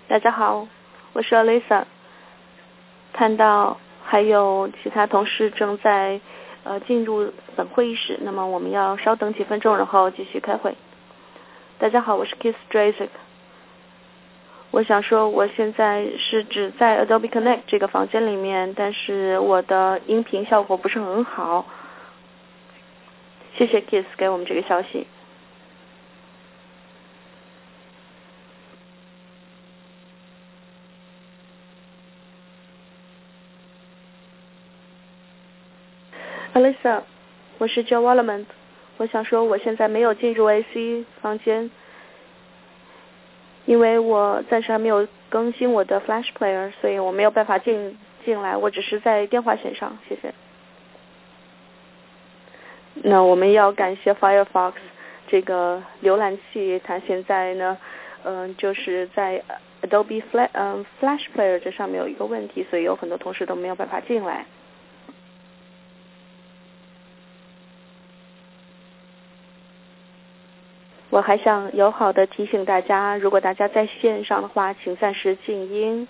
大家好，我是 Alisa。看到还有其他同事正在进入本会议室，那么我们要稍等几分钟，然后继续开会。大家好，我是 Keith Drazik。我想说，我现在是只在 Adobe Connect 这个房间里面，但是我的音频效果不是很好。谢谢 Keith 给我们这个消息。Alisa， 我是 Joe Wallerman。我想说，我现在没有进入 AC 房间，因为我暂时还没有更新我的 Flash Player， 所以我没有办法进来，我只是在电话线上。谢谢。那我们要感谢 Firefox 这个浏览器，它现在呢，就是在 Adobe Flash Player 这上面有一个问题，所以有很多同事都没有办法进来。我还想友好的提醒大家，如果大家在线上的话，请暂时静音。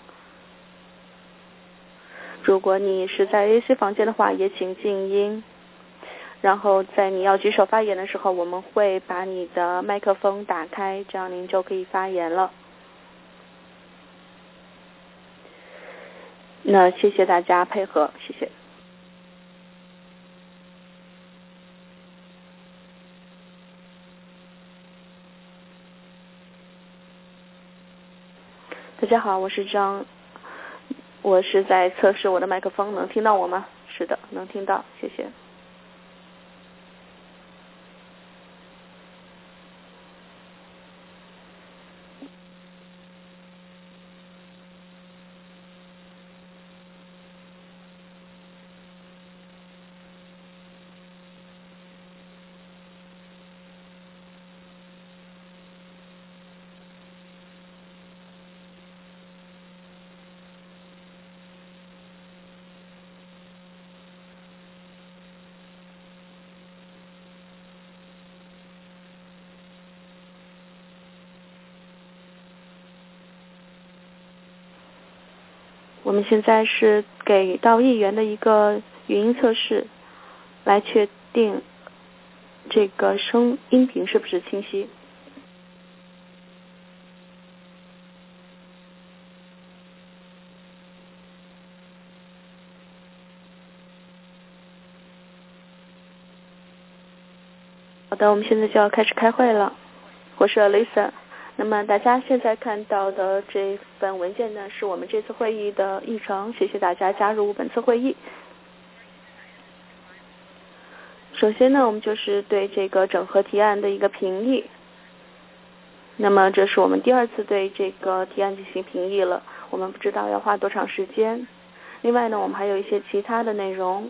如果你是在 AC 房间的话，也请静音。然后在你要举手发言的时候，我们会把你的麦克风打开，这样您就可以发言了。那谢谢大家配合，谢谢。大家好，我是张，我是在测试我的麦克风，能听到我吗？是的，能听到，谢谢。我们现在是给到议员的一个语音测试，来确定这个音频是不是清晰。好的，我们现在就要开始开会了。我是 Alisa。那么大家现在看到的这份文件呢，是我们这次会议的议程。谢谢大家加入本次会议。首先呢，我们就是对这个整合提案的一个评议。那么这是我们第二次对这个提案进行评议了，我们不知道要花多长时间。另外呢，我们还有一些其他的内容，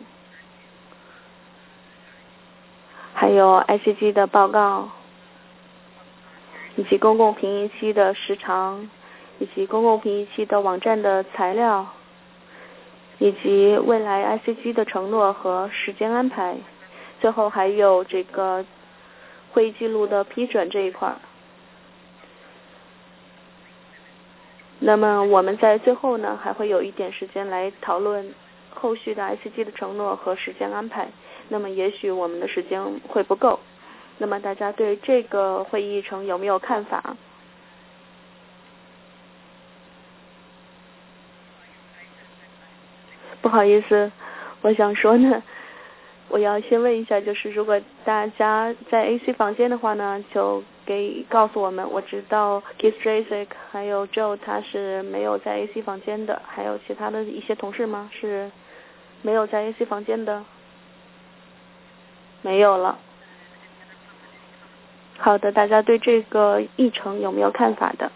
还有 ICG 的报告，以及公共评议期的时长，以及公共评议期的网站的材料，以及未来 ICG 的承诺和时间安排，最后还有这个会议记录的批准这一块。那么我们在最后呢，还会有一点时间来讨论后续的 ICG 的承诺和时间安排。那么也许我们的时间会不够。那么大家对这个会议议程有没有看法？不好意思，我想说呢，我要先问一下，就是如果大家在 AC 房间的话呢，就告诉我们。我知道 Keith Drazik 还有 Joe 他是没有在 AC 房间的，还有其他的一些同事吗？是没有在 AC 房间的？没有了。好的，大家对这个议程有没有看法的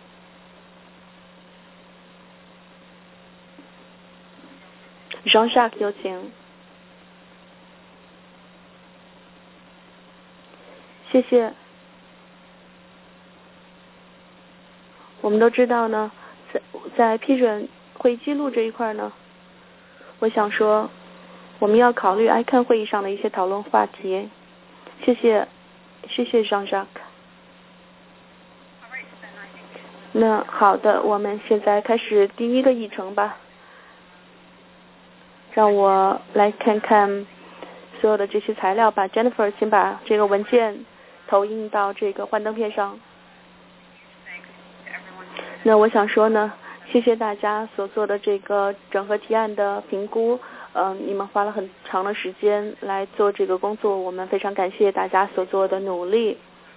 ？Jean-Jacques 有请。谢谢。我们都知道呢，在批准会议记录这一块呢，我想说，我们要考虑 ICANN 会议上的一些讨论话题。谢谢 Jean-Jacques。 那好的，我们现在开始第一个议程吧。让我来看看所有的这些材料吧。Jennifer， 请把这个文件投影到这个幻灯片上。那我想说呢，谢谢大家所做的这个整合提案的评估。你们花了很长的时间来做这个工作，我们非常感谢大家所做的努力。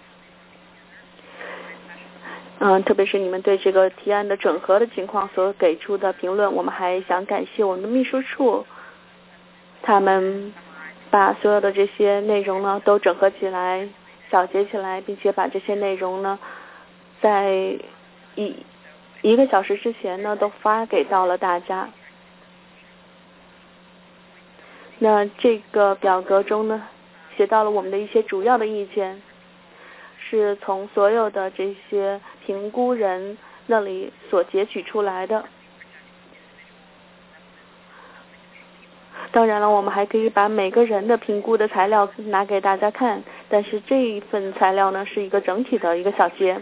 特别是你们对这个提案的整合的情况所给出的评论，我们还想感谢我们的秘书处，他们把所有的这些内容呢都整合起来、小结起来，并且把这些内容呢在一个小时之前呢都发给到了大家。那这个表格中呢写到了我们的一些主要的意见，是从所有的这些评估人那里所截取出来的。当然了，我们还可以把每个人的评估的材料拿给大家看，但是这一份材料呢是一个整体的一个小结。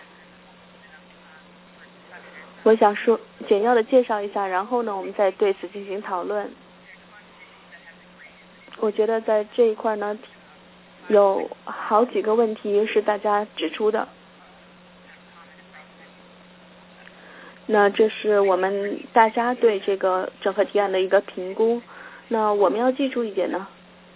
我想说简要的介绍一下，然后呢我们再对此进行讨论。我觉得在这一块呢有好几个问题是大家指出的。那这是我们大家对这个整合提案的一个评估。那我们要记住一点呢，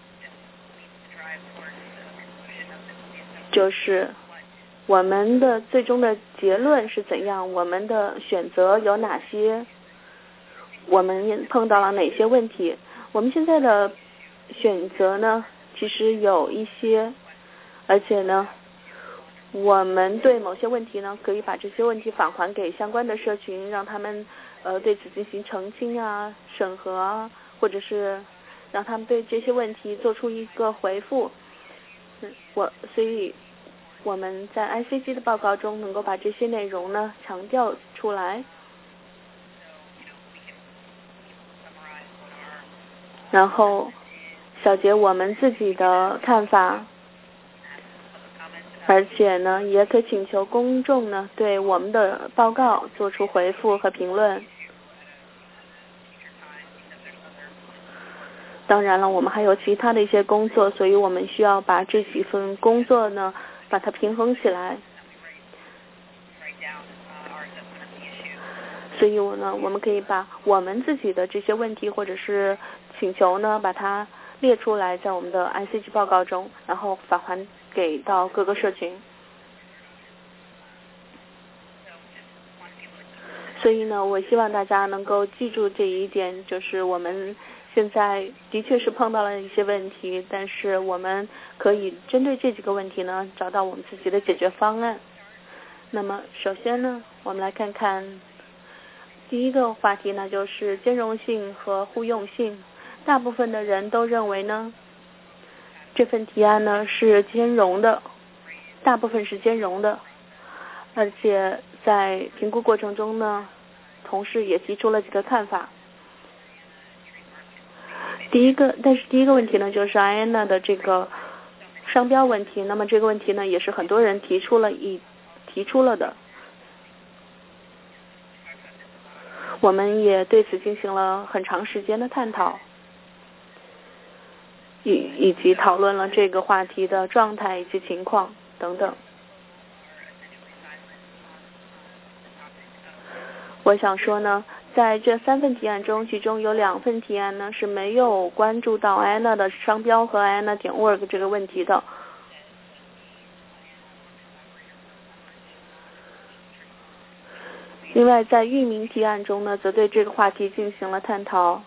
就是我们的最终的结论是怎样，我们的选择有哪些，我们碰到了哪些问题。我们现在的选择呢其实有一些，而且呢我们对某些问题呢可以把这些问题返还给相关的社群，让他们对此进行澄清啊、审核啊，或者是让他们对这些问题做出一个回复。所以我们在 ICG 的报告中能够把这些内容呢强调出来，然后小结我们自己的看法，而且呢也可请求公众呢对我们的报告做出回复和评论。当然了，我们还有其他的一些工作，所以我们需要把这几份工作呢把它平衡起来。所以我们可以把我们自己的这些问题或者是请求呢把它列出来在我们的 ICG 报告中，然后返还给到各个社群。所以呢我希望大家能够记住这一点，就是我们现在的确是碰到了一些问题，但是我们可以针对这几个问题呢找到我们自己的解决方案。那么首先呢我们来看看第一个话题呢，就是兼容性和互用性。大部分的人都认为呢这份提案呢是兼容的，大部分是兼容的，而且在评估过程中呢同事也提出了几个看法。但是第一个问题呢就是 IANA 的这个商标问题，那么这个问题呢也是很多人提出了的。我们也对此进行了很长时间的探讨，以及讨论了这个话题的状态以及情况等等。我想说呢，在这3份提案中，其中有2份提案呢是没有关注到 IANA 的商标和 IANA.org 这个问题的。另外在域名提案中呢则对这个话题进行了探讨。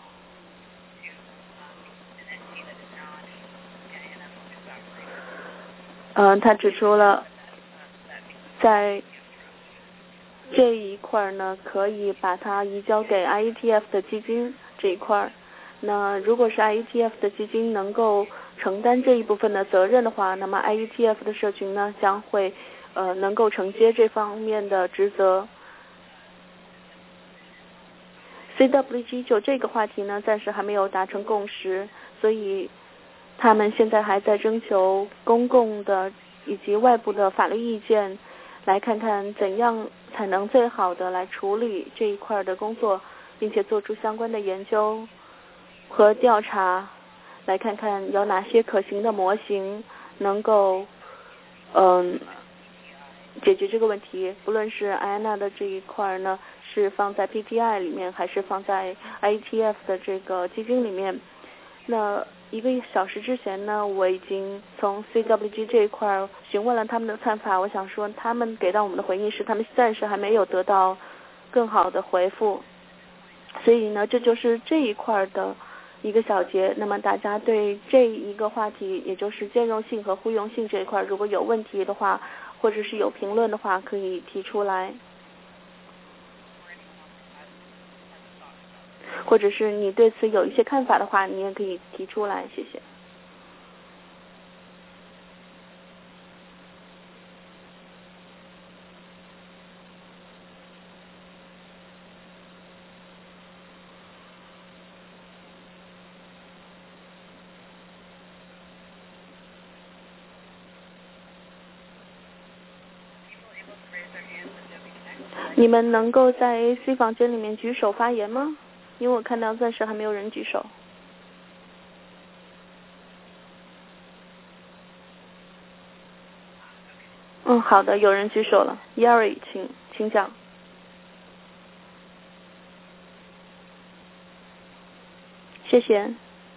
他指出了在这一块呢可以把它移交给 IETF 的基金这一块。那如果是 IETF 的基金能够承担这一部分的责任的话，那么 IETF 的社群呢将会能够承接这方面的职责。CWG 就这个话题呢暂时还没有达成共识，所以他们现在还在征求公共的以及外部的法律意见，来看看怎样才能最好的来处理这一块的工作，并且做出相关的研究和调查，来看看有哪些可行的模型能够解决这个问题。不论是艾安娜的这一块呢，是放在 PTI 里面，还是放在 IETF 的这个基金里面。那1个小时之前呢，我已经从 CWG 这一块询问了他们的看法。我想说，他们给到我们的回应是，他们暂时还没有得到更好的回复。所以呢，这就是这一块的一个小节。那么大家对这一个话题，也就是兼容性和互用性这一块，如果有问题的话，或者是有评论的话，可以提出来。或者是你对此有一些看法的话，你也可以提出来，谢谢。你们能够在 AC 房间里面举手发言吗？因为我看到暂时还没有人举手。好的，有人举手了。Yari， 请讲。谢谢。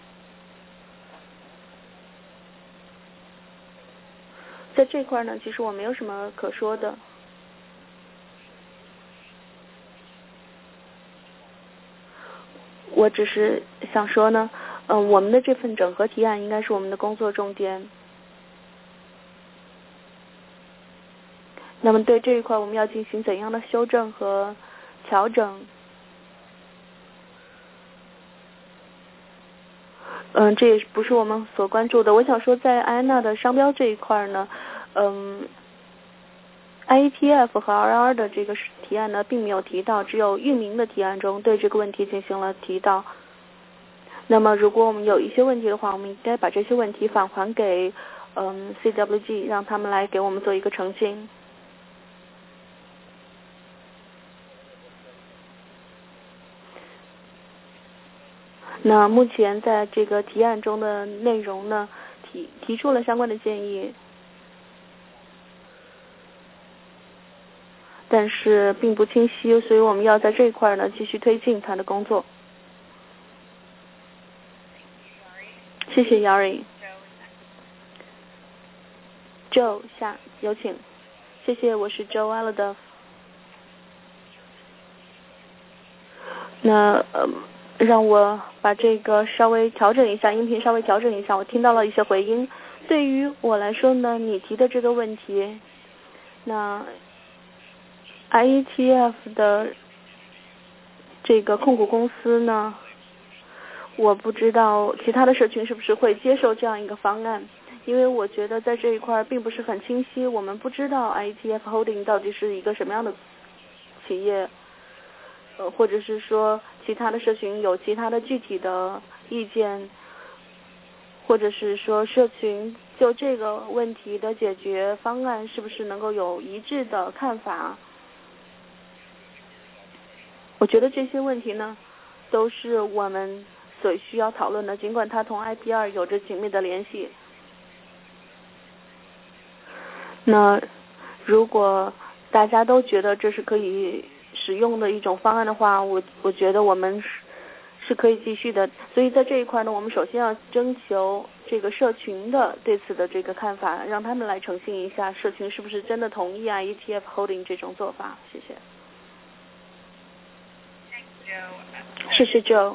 在这块呢，其实我没有什么可说的。我只是想说呢，我们的这份整合提案应该是我们的工作重点。那么对这一块我们要进行怎样的修正和调整？这也不是我们所关注的。我想说，在艾安娜的商标这一块呢，IETF 和 RR 的这个提案呢，并没有提到，只有域名的提案中对这个问题进行了提到。那么，如果我们有一些问题的话，我们应该把这些问题返还给CWG， 让他们来给我们做一个澄清。那目前在这个提案中的内容呢，提出了相关的建议，但是并不清晰，所以我们要在这一块呢继续推进他的工作。谢谢 Yari。Joe 有请。谢谢，我是 Joe Aladoff。那让我把这个稍微调整一下，音频稍微调整一下，我听到了一些回音。对于我来说呢，你提的这个问题，那 IETF 的这个控股公司呢，我不知道其他的社群是不是会接受这样一个方案，因为我觉得在这一块并不是很清晰，我们不知道 IETF Holding 到底是一个什么样的企业，或者是说其他的社群有其他的具体的意见，或者是说社群就这个问题的解决方案是不是能够有一致的看法。我觉得这些问题呢都是我们所需要讨论的，尽管它同 IPR 有着紧密的联系。那如果大家都觉得这是可以使用的一种方案的话，我觉得我们是可以继续的。所以在这一块呢，我们首先要征求这个社群的对此的这个看法，让他们来澄清一下社群是不是真的同意ETF Holding 这种做法。谢谢。谢谢 Joe。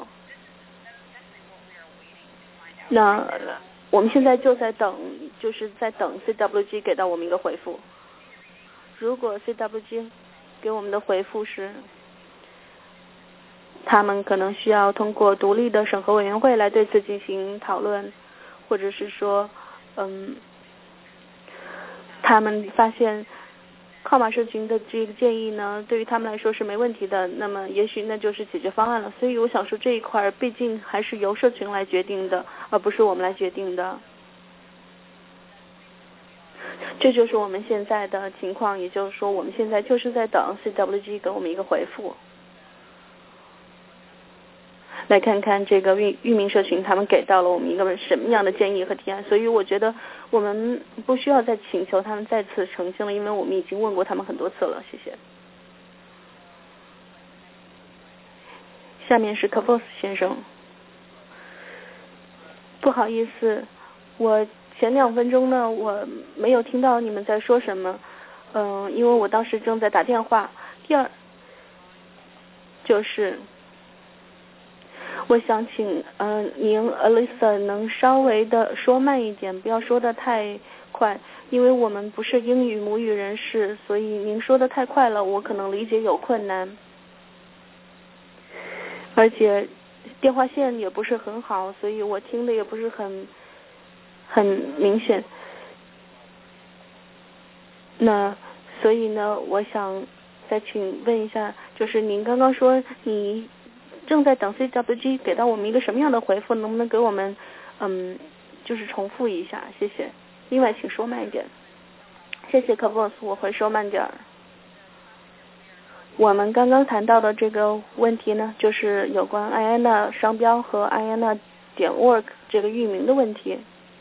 那我们现在就在等，就是在等 CWG 给到我们一个回复。如果 CWG 给我们的回复是，他们可能需要通过独立的审核委员会来对此进行讨论，或者是说，他们发现号码社群的这个建议呢，对于他们来说是没问题的，那么也许那就是解决方案了。所以我想说这一块毕竟还是由社群来决定的，而不是我们来决定的。 这就是我们现在的情况，也就是说我们现在就是在等 CWG 给我们一个回复。来看看这个域名社群他们给到了我们一个什么样的建议和提案，所以我觉得我们不需要再请求他们再次澄清了，因为我们已经问过他们很多次了。谢谢。下面是 Kabos 先生。不好意思，我前2分钟呢我没有听到你们在说什么，因为我当时正在打电话。第二就是我想请您 Alyssa 能稍微的说慢一点，不要说的太快，因为我们不是英语母语人士，所以您说的太快了，我可能理解有困难，而且电话线也不是很好，所以我听的也不是很明显。那所以呢，我想再请问一下，就是您刚刚说你正在等 CWG 给到我们一个什么样的回复，能不能给我们就是重复一下，谢谢。另外请说慢一点。谢谢 Kabos， 我会说慢点。我们刚刚谈到的这个问题呢，就是有关 IANA 商标和 IANA.org 这个域名的问题。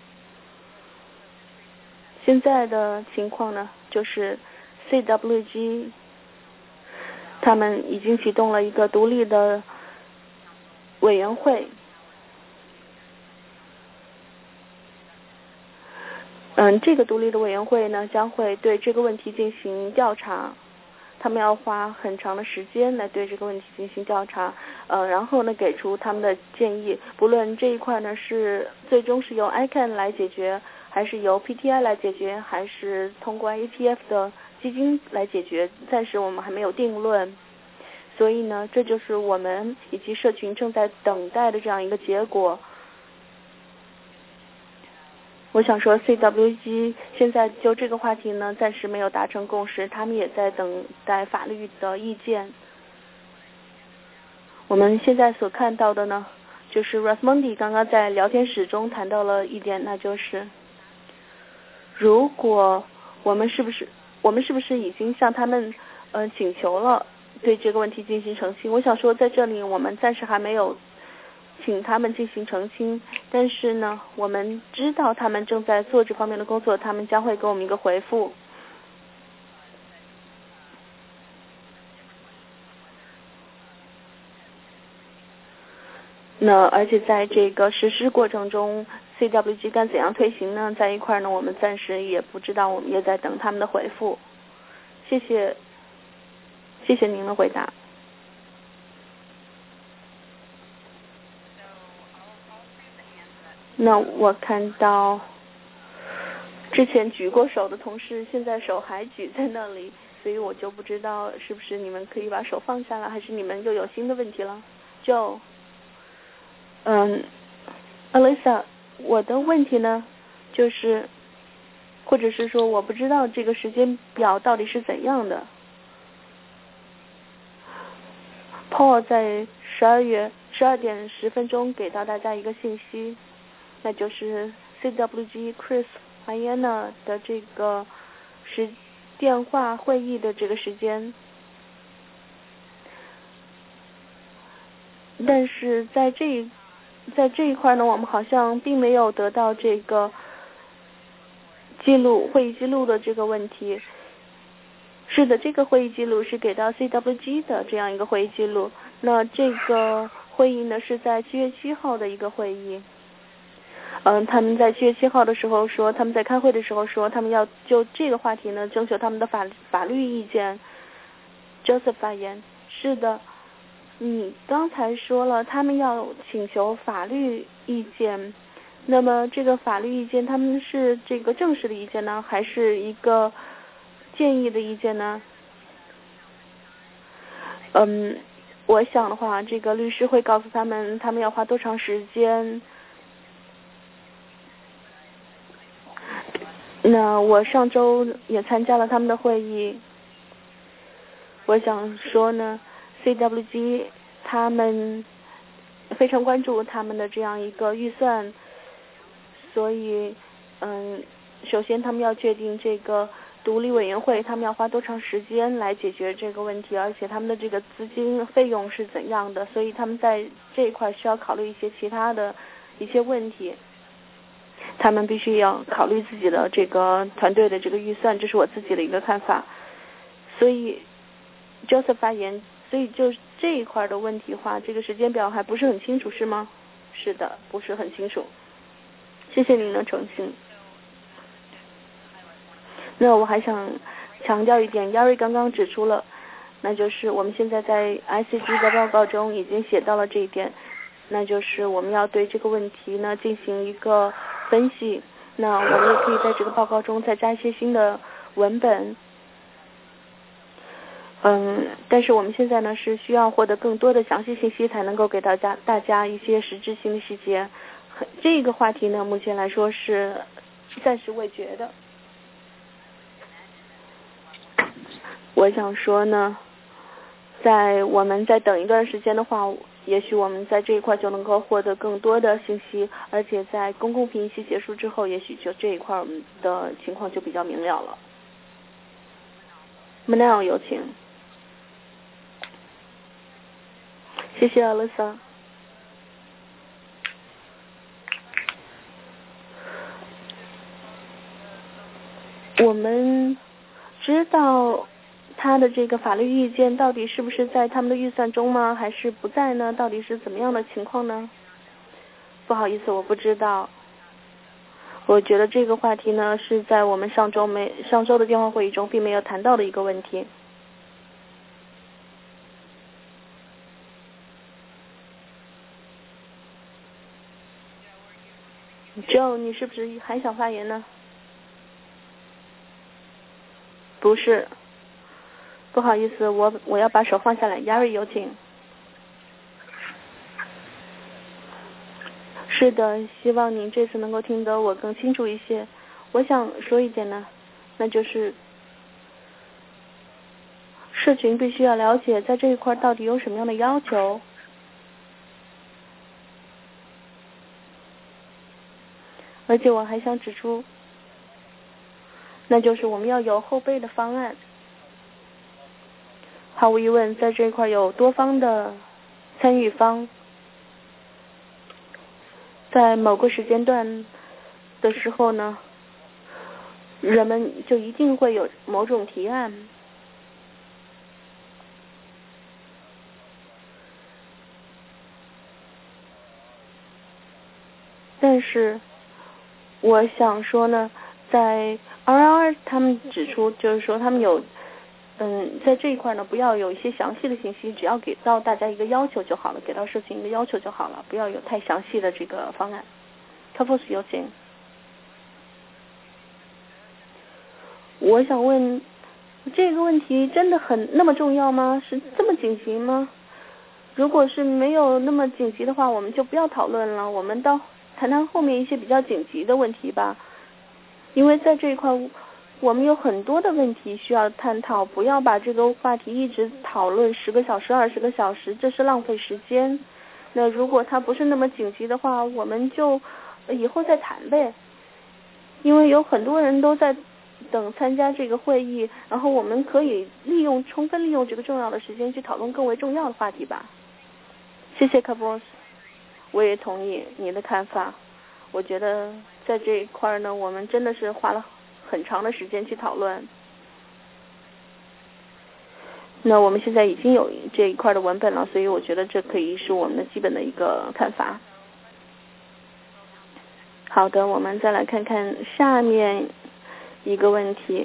现在的情况呢，就是 CWG 他们已经启动了一个独立的委员会，这个独立的委员会呢将会对这个问题进行调查，他们要花很长的时间来对这个问题进行调查，然后呢给出他们的建议，不论这一块呢是最终是由 ICANN 来解决，还是由 PTI 来解决，还是通过 ETF 的基金来解决，暂时我们还没有定论。所以呢，这就是我们以及社群正在等待的这样一个结果。我想说 CWG 现在就这个话题呢暂时没有达成共识，他们也在等待法律的意见。我们现在所看到的呢，就是 Rasmundi 刚刚在聊天室中谈到了一点，那就是如果我们是不是已经向他们请求了对这个问题进行澄清。我想说在这里我们暂时还没有请他们进行澄清，但是呢我们知道他们正在做这方面的工作，他们将会给我们一个回复。那而且在这个实施过程中 CWG 该怎样推行呢，在一块呢我们暂时也不知道，我们也在等他们的回复。谢谢您的回答。那我看到之前举过手的同事现在手还举在那里，所以我就不知道是不是你们可以把手放下了，还是你们又有新的问题了。就Alyssa， 我的问题呢就是或者是说我不知道这个时间表到底是怎样的。Paul 在12点10分钟给到大家一个信息，那就是 CWG Chris IANA 的这个电话会议的这个时间，但是在这一块呢，我们好像并没有得到这个会议记录的这个问题。是的，这个会议记录是给到 CWG 的这样一个会议记录。那这个会议呢是在7月7号的一个会议。他们在7月7号的时候说，他们在开会的时候说，他们要就这个话题呢征求他们的法律意见。Joseph 发言，是的，你刚才说了他们要请求法律意见，那么这个法律意见他们是这个正式的意见呢，还是一个建议的意见呢？我想的话，这个律师会告诉他们要花多长时间。那我上周也参加了他们的会议，我想说呢 CWG 他们非常关注他们的这样一个预算，所以首先他们要确定这个独立委员会他们要花多长时间来解决这个问题，而且他们的这个资金费用是怎样的，所以他们在这一块需要考虑一些其他的一些问题。他们必须要考虑自己的这个团队的这个预算，这是我自己的一个看法。所以 Joseph 发言，所以就这一块的问题话，这个时间表还不是很清楚是吗？是的，不是很清楚。谢谢您的澄清。那我还想强调一点 Yari 刚刚指出了，那就是我们现在在 ICG 的报告中已经写到了这一点，那就是我们要对这个问题呢进行一个分析，那我们也可以在这个报告中再加一些新的文本。但是我们现在呢是需要获得更多的详细信息才能够给大家一些实质性的细节。这个话题呢目前来说是暂时未决的。我想说呢，我们再等一段时间的话，也许我们在这一块就能够获得更多的信息，而且在公共评析结束之后，也许就这一块我们的情况就比较明了了。Manel 有请。谢谢 Alyssa。我们知道他的这个法律意见到底是不是在他们的预算中吗？还是不在呢？到底是怎么样的情况呢？不好意思，我不知道。我觉得这个话题呢是在我们上周的电话会议中并没有谈到的一个问题。Joe， 你是不是还想发言呢？不是，不好意思，我要把手放下来。Yari 有请。是的，希望您这次能够听得我更清楚一些。我想说一点呢，那就是社群必须要了解在这一块到底有什么样的要求。而且我还想指出，那就是我们要有后备的方案。毫无疑问，在这一块有多方的参与方，在某个时间段的时候呢，人们就一定会有某种提案。但是我想说呢，在 RR 他们指出，就是说他们有在这一块呢，不要有一些详细的信息，只要给到大家一个要求就好了，给到社群一个要求就好了，不要有太详细的这个方案。Kafos 有请。我想问，这个问题真的那么重要吗？是这么紧急吗？如果是没有那么紧急的话，我们就不要讨论了，我们谈谈后面一些比较紧急的问题吧。因为在这一块我们有很多的问题需要探讨，不要把这个话题一直讨论10个小时、20个小时，这是浪费时间。那如果它不是那么紧急的话，我们就以后再谈呗。因为有很多人都在等参加这个会议，然后我们可以充分利用这个重要的时间去讨论更为重要的话题吧。谢谢 Kabos， 我也同意你的看法。我觉得在这一块呢，我们真的是花了很长的时间去讨论。那我们现在已经有这一块的文本了，所以我觉得这可以是我们的基本的一个看法。好的，我们再来看看下面一个问题。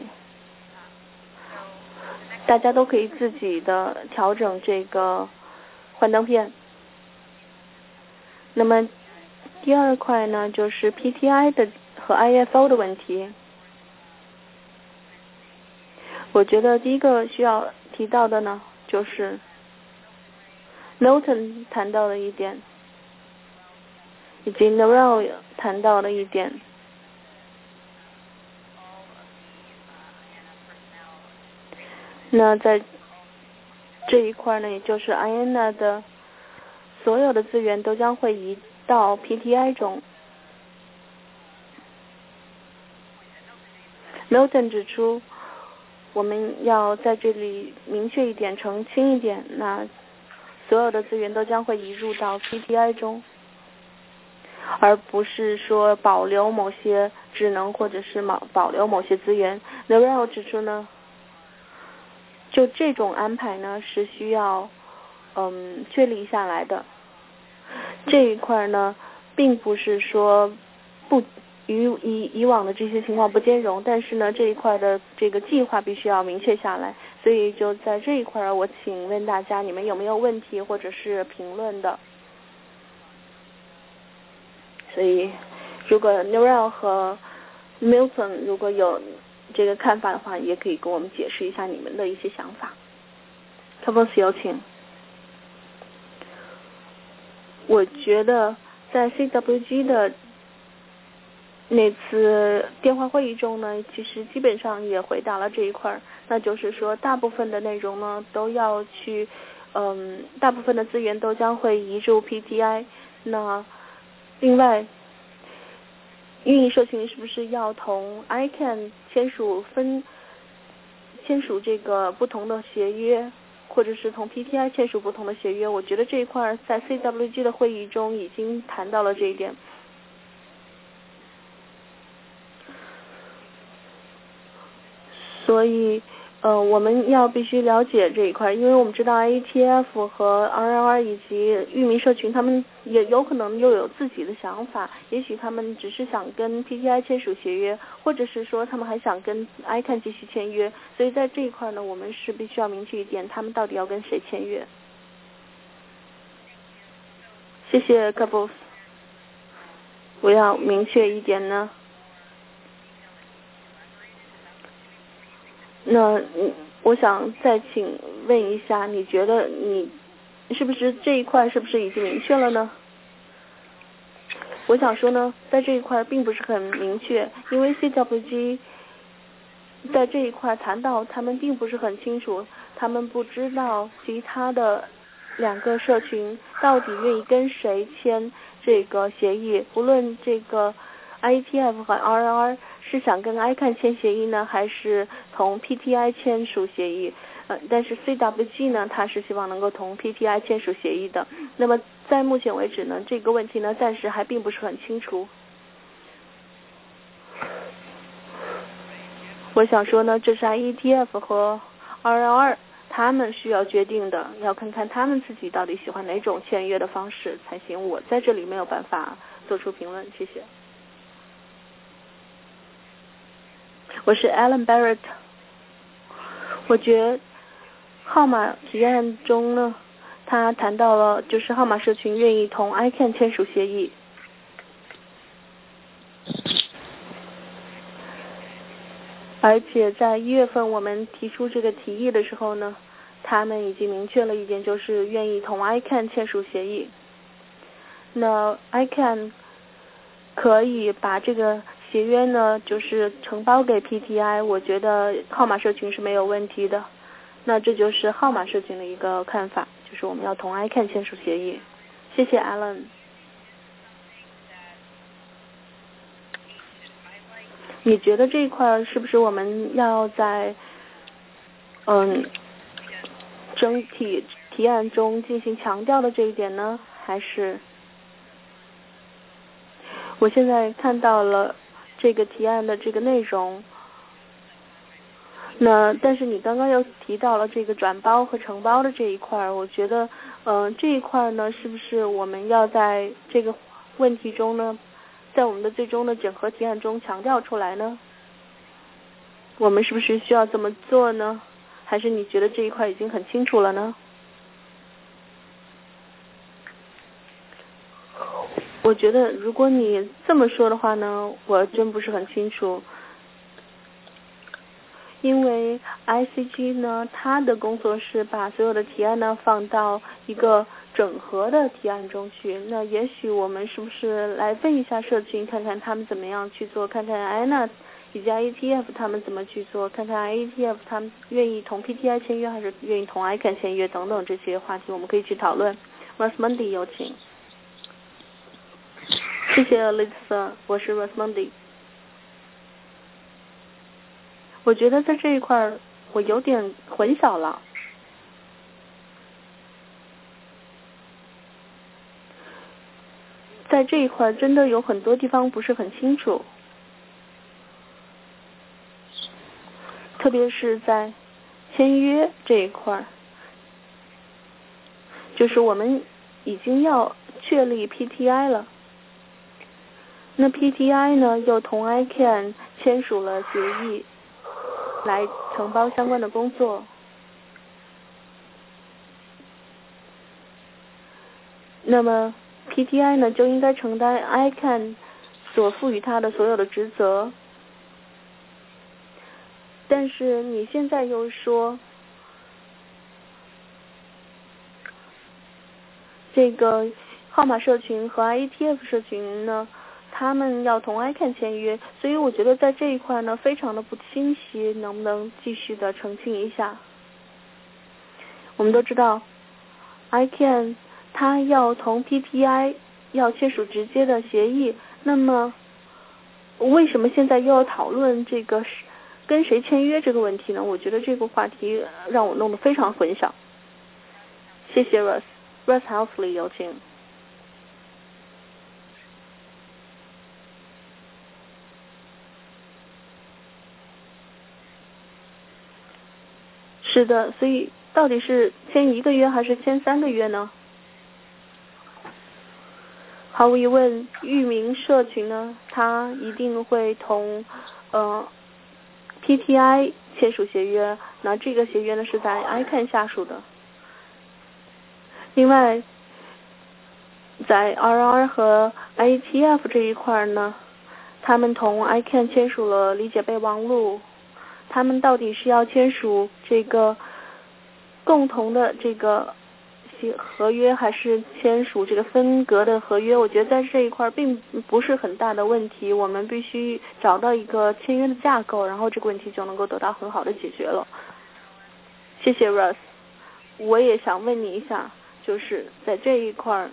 大家都可以自己的调整这个幻灯片。那么第二块呢，就是 PTI 的和 IFO 的问题。我觉得第一个需要提到的呢，就是 Milton 谈到的一点，以及 Noel 谈到的一点。那在这一块呢，也就是 IANA 的所有的资源都将会移到 PTI 中。 Milton 指出，我们要在这里明确一点、澄清一点，那所有的资源都将会移入到 PTI 中，而不是说保留某些职能或者是保留某些资源。Norell 指出呢，就这种安排呢是需要确立下来的。这一块呢，并不是说不与以往的这些情况不兼容，但是呢，这一块的这个计划必须要明确下来。所以就在这一块，我请问大家，你们有没有问题或者是评论的？所以，如果 Norell 和 Milton 如果有这个看法的话，也可以跟我们解释一下你们的一些想法。Cobos 有请。我觉得在 CWG 的那次电话会议中呢，其实基本上也回答了这一块，那就是说大部分的内容呢都要去，大部分的资源都将会移入 PTI。那另外，运营社群是不是要同 ICANN 签署这个不同的协约？或者是同 PTI 签署不同的协约，我觉得这一块在 CWG 的会议中已经谈到了这一点。所以，我们要必须了解这一块，因为我们知道 IETF 和 RLR 以及域名社群，他们也有可能又有自己的想法，也许他们只是想跟 PTI 签署协约，或者是说他们还想跟 ICANN 继续签约，所以在这一块呢，我们是必须要明确一点，他们到底要跟谁签约。谢谢 Cobos。我要明确一点呢。那我想再请问一下，你觉得你是不是这一块是不是已经明确了呢？我想说呢，在这一块并不是很明确，因为 CWG 在这一块谈到他们并不是很清楚，他们不知道其他的两个社群到底愿意跟谁签这个协议，无论这个 IETF 和 RLR 是想跟 ICANN 签协议呢，还是同 PTI 签署协议？但是 CWG 呢，它是希望能够同 PTI 签署协议的。那么在目前为止呢，这个问题呢，暂时还并不是很清楚。我想说呢，这是 IETF 和 RLR 他们需要决定的，要看看他们自己到底喜欢哪种签约的方式才行。我在这里没有办法做出评论，谢谢。我是 Alan Barrett。我觉得号码提案中呢，他谈到了就是号码社群愿意同 ICANN 签署协议。而且在1月份我们提出这个提议的时候呢，他们已经明确了一点，就是愿意同 ICANN 签署协议。那 ICANN 可以把这个协约呢，就是承包给 PTI， 我觉得号码社群是没有问题的。那这就是号码社群的一个看法，就是我们要同 ICANN 签署协议。谢谢 Alan。你觉得这一块是不是我们要在整体提案中进行强调的这一点呢？还是我现在看到了这个提案的这个内容，那但是你刚刚又提到了这个转包和承包的这一块，我觉得这一块呢，是不是我们要在这个问题中呢，在我们的最终的整合提案中强调出来呢？我们是不是需要这么做呢？还是你觉得这一块已经很清楚了呢？我觉得如果你这么说的话呢，我真不是很清楚。因为 ICG 呢，它的工作是把所有的提案呢放到一个整合的提案中去。那也许我们是不是来问一下社群，看看他们怎么样去做，看看 INA 以及 IETF 他们怎么去做，看看 IETF 他们愿意同 PTI 签约还是愿意同 ICANN 签约等等这些话题，我们可以去讨论。Rosmundi 有请。谢谢 Lisa， 我是 Rosmundi。 我觉得在这一块我有点混淆了。在这一块真的有很多地方不是很清楚，特别是在签约这一块，就是我们已经要确立 PTI 了，那 PTI 呢又同 ICANN 签署了协议来承包相关的工作。那么 PTI 呢就应该承担 ICANN 所赋予他的所有的职责，但是你现在又说这个号码社群和 IETF 社群呢，他们要同 ICANN 签约，所以我觉得在这一块呢非常的不清晰，能不能继续的澄清一下？我们都知道 ICANN 它要同 PTI 要签署直接的协议，那么为什么现在又要讨论这个跟谁签约这个问题呢？我觉得这个话题让我弄得非常混淆。谢谢 Russ Helfley 有请。是的，所以到底是签1个月还是签3个月呢？毫无疑问，域名社群呢，它一定会同PTI 签署协约，那这个协约呢是在 ICANN 下属的。另外，在 RR 和 IETF 这一块呢，他们同 ICANN 签署了理解备忘录，他们到底是要签署这个共同的这个合约，还是签署这个分隔的合约？我觉得在这一块并不是很大的问题，我们必须找到一个签约的架构，然后这个问题就能够得到很好的解决了。谢谢 Russ， 我也想问你一下，就是在这一块，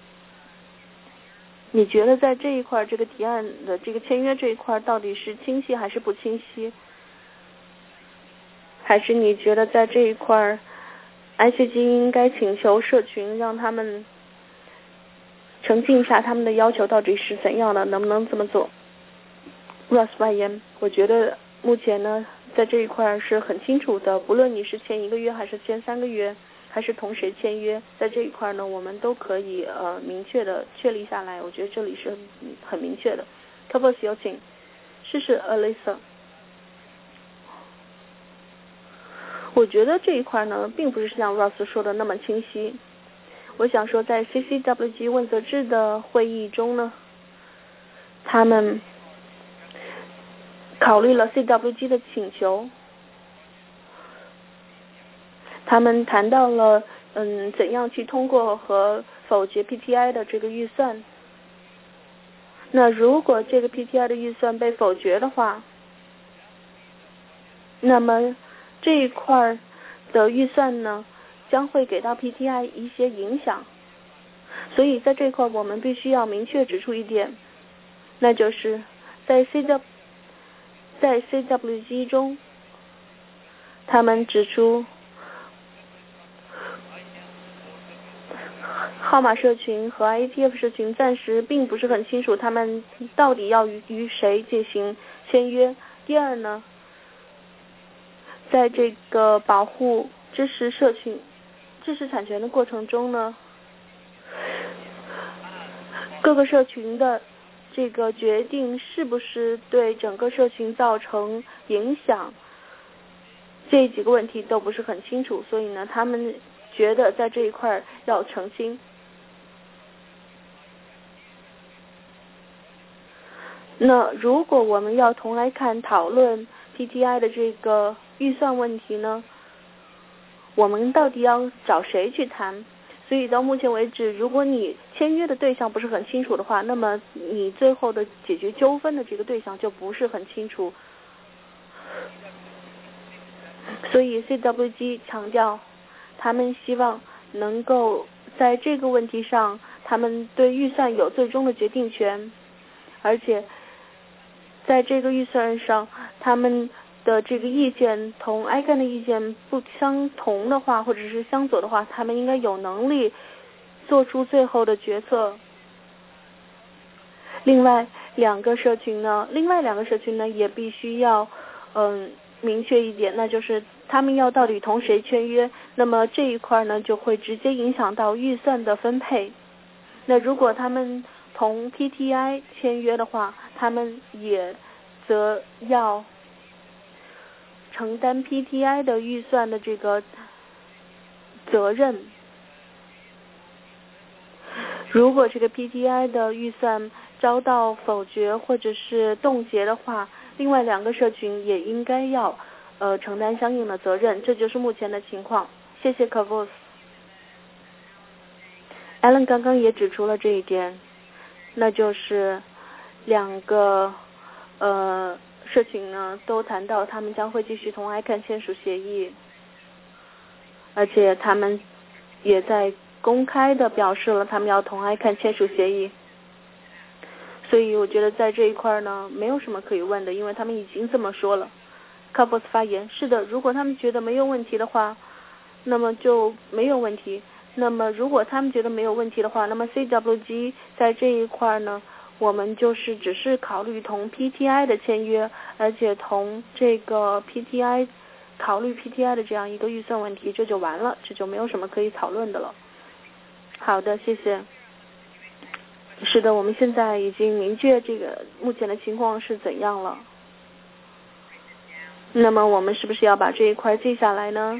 你觉得在这一块这个提案的这个签约这一块到底是清晰还是不清晰？还是你觉得在这一块ICG 应该请求社群让他们澄清一下他们的要求到底是怎样的，能不能这么做？ Russ 外延，我觉得目前呢在这一块是很清楚的，不论你是签1个月还是签3个月，还是同谁签约，在这一块呢我们都可以明确的确立下来，我觉得这里是很明确的。Cobos 有请。试试 Alyssa。我觉得这一块呢并不是像 Russ 说的那么清晰。我想说在 CCWG 问责制的会议中呢，他们考虑了 CWG 的请求，他们谈到了怎样去通过和否决 PTI 的这个预算。那如果这个 PTI 的预算被否决的话，那么这一块的预算呢将会给到 PTI 一些影响。所以在这块我们必须要明确指出一点，那就是在 CWG 中，他们指出号码社群和 IETF 社群暂时并不是很清楚他们到底要与谁进行签约。第二呢，在这个保护知识产权的过程中呢，各个社群的这个决定是不是对整个社群造成影响，这几个问题都不是很清楚，所以呢他们觉得在这一块要澄清。那如果我们要同来看讨论 PTI 的这个预算问题呢，我们到底要找谁去谈？所以到目前为止，如果你签约的对象不是很清楚的话，那么你最后的解决纠纷的这个对象就不是很清楚。所以 CWG 强调，他们希望能够在这个问题上，他们对预算有最终的决定权，而且在这个预算上，他们的这个意见同 ICANN 的意见不相同的话，或者是相左的话，他们应该有能力做出最后的决策。另外两个社群呢也必须要明确一点，那就是他们要到底同谁签约，那么这一块呢就会直接影响到预算的分配。那如果他们同 PTI 签约的话，他们也则要承担 PTI 的预算的这个责任。如果这个 PTI 的预算遭到否决或者是冻结的话，另外两个社群也应该要承担相应的责任，这就是目前的情况。谢谢 Kavos。 Alan 刚刚也指出了这一点，那就是两个社群呢都谈到他们将会继续同 ICANN 签署协议，而且他们也在公开的表示了他们要同 ICANN 签署协议。所以我觉得在这一块呢没有什么可以问的，因为他们已经这么说了。Kavos 发言，是的，如果他们觉得没有问题的话，那么就没有问题。那么如果他们觉得没有问题的话，那么 CWG 在这一块呢，我们就是只是考虑同 PTI 的签约，而且同这个 PTI 考虑 PTI 的这样一个预算问题，这就完了，这就没有什么可以讨论的了。好的，谢谢。是的，我们现在已经明确这个目前的情况是怎样了。那么我们是不是要把这一块记下来呢？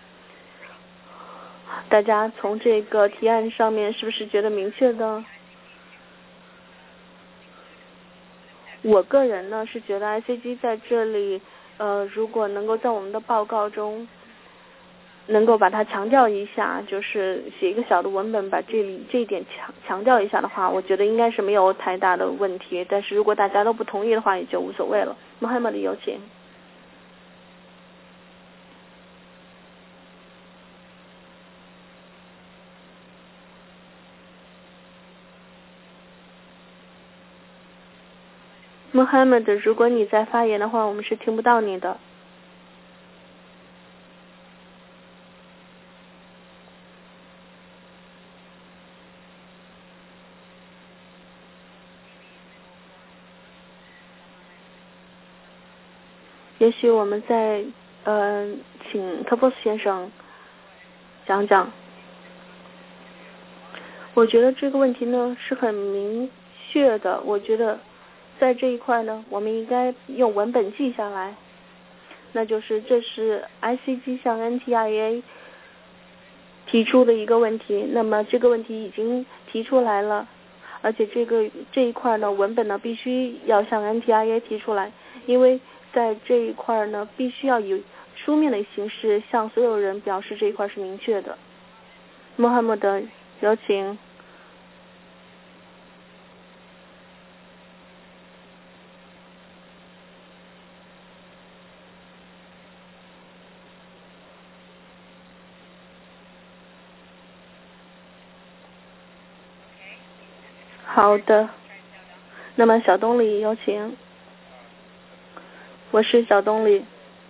大家从这个提案上面是不是觉得明确呢？我个人呢是觉得 ICG 在这里如果能够在我们的报告中能够把它强调一下，就是写一个小的文本把这一点强调一下的话，我觉得应该是没有太大的问题。但是如果大家都不同意的话，也就无所谓了。Mohammed 有请。Mohammed， 如果你在发言的话，我们是听不到你的。也许我们再请特波斯先生讲讲。我觉得这个问题呢是很明确的，我觉得在这一块呢，我们应该用文本记下来，那就是这是 ICG 向 NTIA 提出的一个问题，那么这个问题已经提出来了，而且这一块呢，文本呢必须要向 NTIA 提出来，因为在这一块呢，必须要以书面的形式向所有人表示这一块是明确的。穆罕默德，有请。好的，那么小东里有请。我是小东里。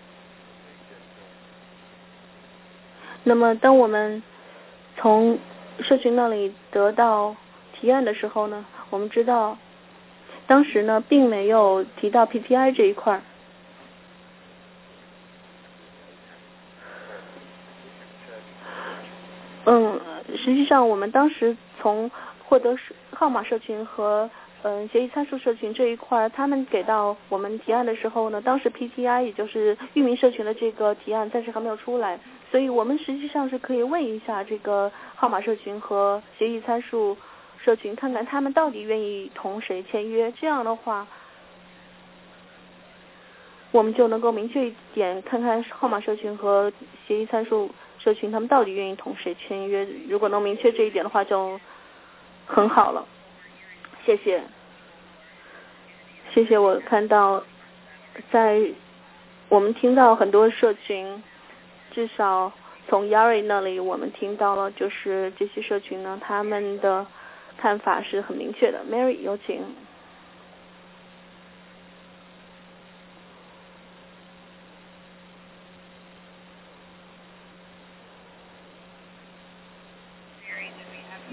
那么当我们从社群那里得到提案的时候呢，我们知道当时呢并没有提到 PTI 这一块。实际上我们当时从获得号码社群和协议参数社群这一块，他们给到我们提案的时候呢，当时 PTI 也就是域名社群的这个提案暂时还没有出来，所以我们实际上是可以问一下这个号码社群和协议参数社群，看看他们到底愿意同谁签约，这样的话我们就能够明确一点，看看号码社群和协议参数社群他们到底愿意同谁签约，如果能明确这一点的话就很好了。谢谢。谢谢，我看到在我们听到很多社群，至少从 Yari 那里我们听到了，就是这些社群呢他们的看法是很明确的。Mary 有请。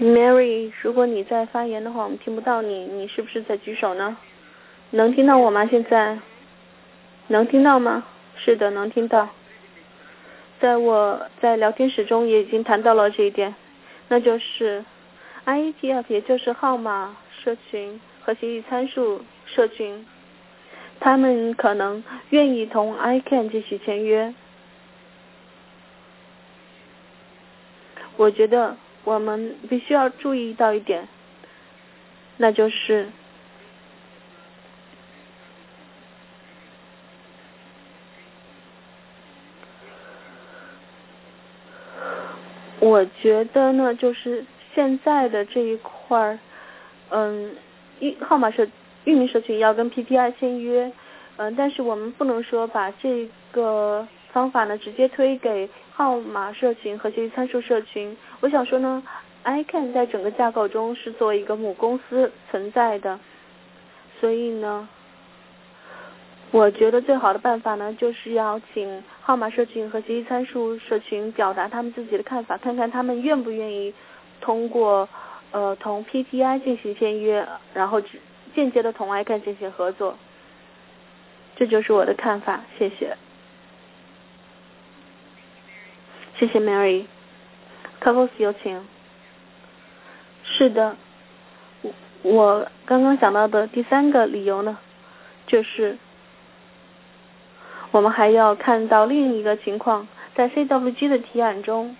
Mary， 如果你在发言的话，我们听不到你，你是不是在举手呢？能听到我吗？现在能听到吗？是的，能听到。我在聊天室中也已经谈到了这一点，那就是 IETF 也就是号码社群和协议参数社群，他们可能愿意同 ICANN 继续签约。我觉得我们必须要注意到一点，那就是我觉得呢，就是现在的这一块号码域名社群要跟 PPI 签约，但是我们不能说把这个方法呢直接推给号码社群和协议参数社群。我想说呢 ，ICANN 在整个架构中是作为一个母公司存在的，所以呢，我觉得最好的办法呢，就是要请号码社群和协议参数社群表达他们自己的看法，看看他们愿不愿意通过同 PPI 进行签约，然后间接的同 ICANN 进行合作。这就是我的看法，谢谢。谢谢 Mary。Carlos 有请。是的，我刚刚想到的第三个理由呢，就是我们还要看到另一个情况，在 CWG 的提案中，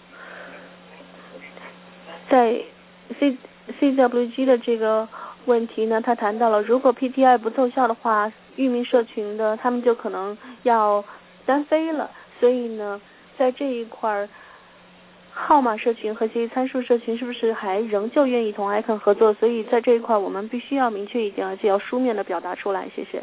在 CWG 的这个问题呢，他谈到了如果 PPI 不奏效的话，域名社群的他们就可能要单飞了。所以呢，在这一块号码社群和协议参数社群是不是还仍旧愿意同 ICANN 合作？所以在这一块我们必须要明确一点，而且要书面的表达出来。谢谢。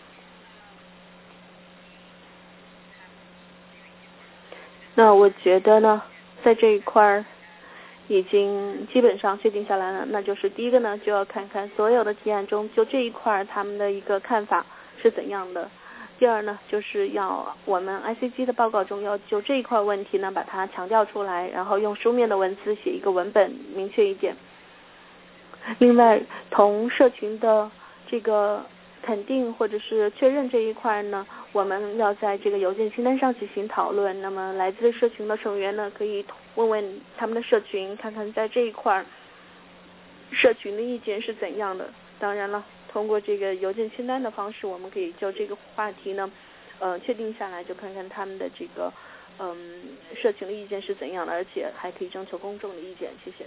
那我觉得呢，在这一块已经基本上确定下来了，那就是第一个呢，就要看看所有的提案中就这一块他们的一个看法是怎样的。第二呢，就是要我们 ICG 的报告中要就这一块问题呢把它强调出来，然后用书面的文字写一个文本，明确一点。另外，同社群的这个肯定或者是确认这一块呢，我们要在这个邮件清单上进行讨论。那么来自社群的成员呢，可以问问他们的社群，看看在这一块社群的意见是怎样的。当然了，通过这个邮件清单的方式，我们可以就这个话题呢，确定下来，就看看他们的这个社群的意见是怎样的，而且还可以征求公众的意见。谢谢。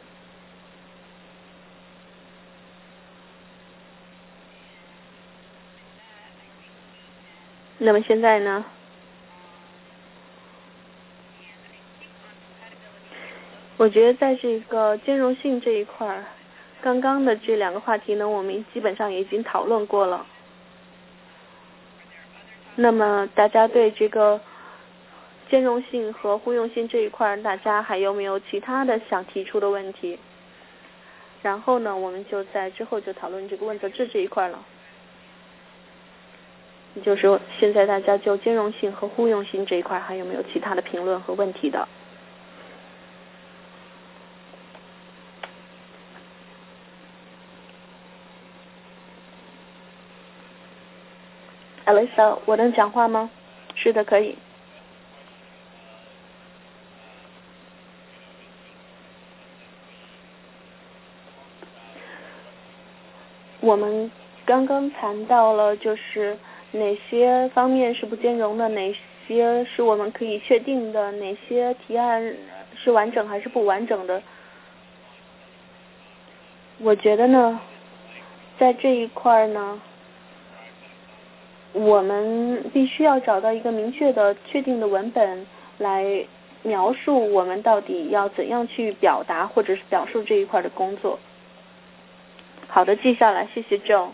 那么现在呢，我觉得在这个兼容性这一块，刚刚的这两个话题呢，我们基本上已经讨论过了。那么大家对这个兼容性和互用性这一块，大家还有没有其他的想提出的问题？然后呢，我们就在之后就讨论这个问责制这一块了。就是说，现在大家就兼容性和互用性这一块还有没有其他的评论和问题的？Alisa， 我能讲话吗？是的，可以。我们刚刚谈到了，就是哪些方面是不兼容的，哪些是我们可以确定的，哪些提案是完整还是不完整的。我觉得呢，在这一块呢，我们必须要找到一个明确的、确定的文本来描述我们到底要怎样去表达或者是表述这一块的工作。好的，记下来，谢谢 Joe。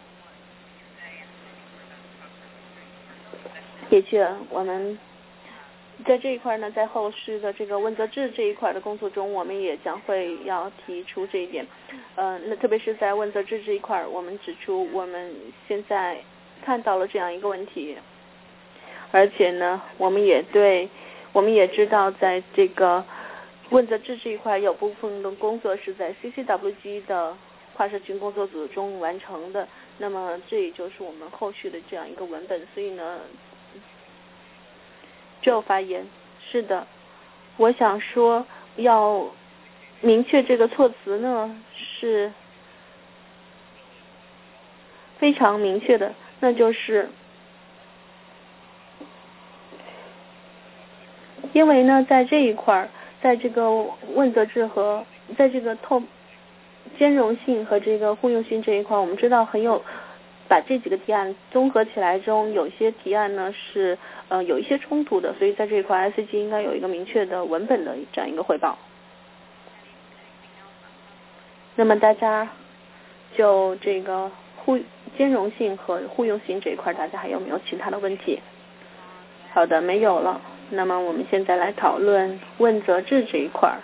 的确，我们在这一块呢，在后续的这个问责制这一块的工作中，我们也将会要提出这一点。那特别是在问责制这一块，我们指出我们现在看到了这样一个问题，而且呢，我们也知道，在这个问责制这一块有部分的工作是在 CCWG 的跨社群工作组中完成的，那么这也就是我们后续的这样一个文本。所以呢，就发言。是的，我想说要明确这个措辞呢是非常明确的，那就是因为呢在这一块，在这个问责制和在这个兼容性和这个互用性这一块，我们知道把这几个提案综合起来中，有些提案呢是有一些冲突的，所以在这一块 ICG 应该有一个明确的文本的这样一个汇报。那么大家就这个兼容性和互用性这一块，大家还有没有其他的问题？好的，没有了。那么我们现在来讨论问责制这一块。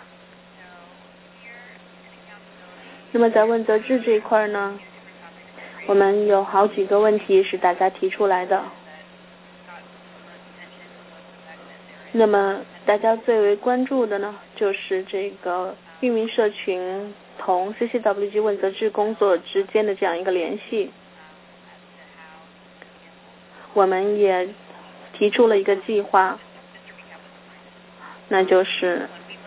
那么在问责制这一块呢，我们有好几个问题是大家提出来的。那么大家最为关注的呢，就是这个域名社群同 CCWG 问责制工作之间的这样一个联系。我们也提出了一个计划，那就是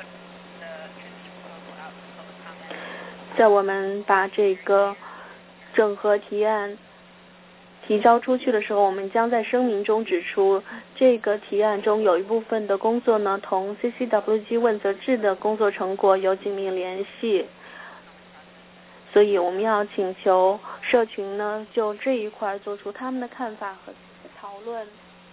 在我们把这个整合提案提交出去的时候，我们将在声明中指出，这个提案中有一部分的工作呢，同 CCWG 问责制的工作成果有紧密联系，所以我们要请求社群呢，就这一块做出他们的看法和讨论。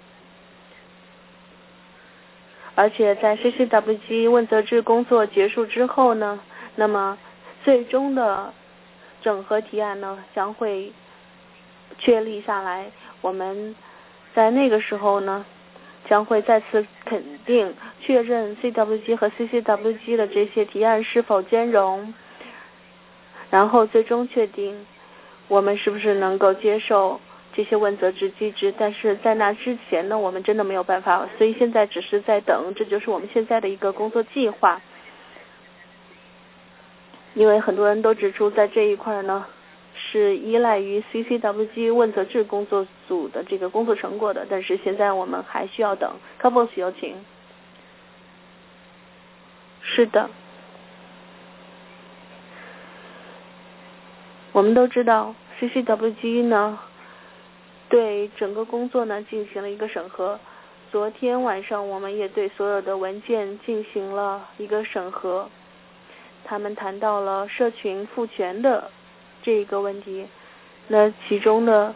而且在 CCWG 问责制工作结束之后呢，那么最终的整合提案呢将会确立下来，我们在那个时候呢将会再次肯定确认 CWG 和 CCWG 的这些提案是否兼容，然后最终确定我们是不是能够接受这些问责制机制。但是在那之前呢，我们真的没有办法，所以现在只是在等，这就是我们现在的一个工作计划。因为很多人都指出，在这一块呢是依赖于 CCWG 问责制工作组的这个工作成果的，但是现在我们还需要等。Cobos 有请。是的，我们都知道 CCWG 呢对整个工作呢进行了一个审核。昨天晚上我们也对所有的文件进行了一个审核，他们谈到了社群赋权的这个问题，那其中的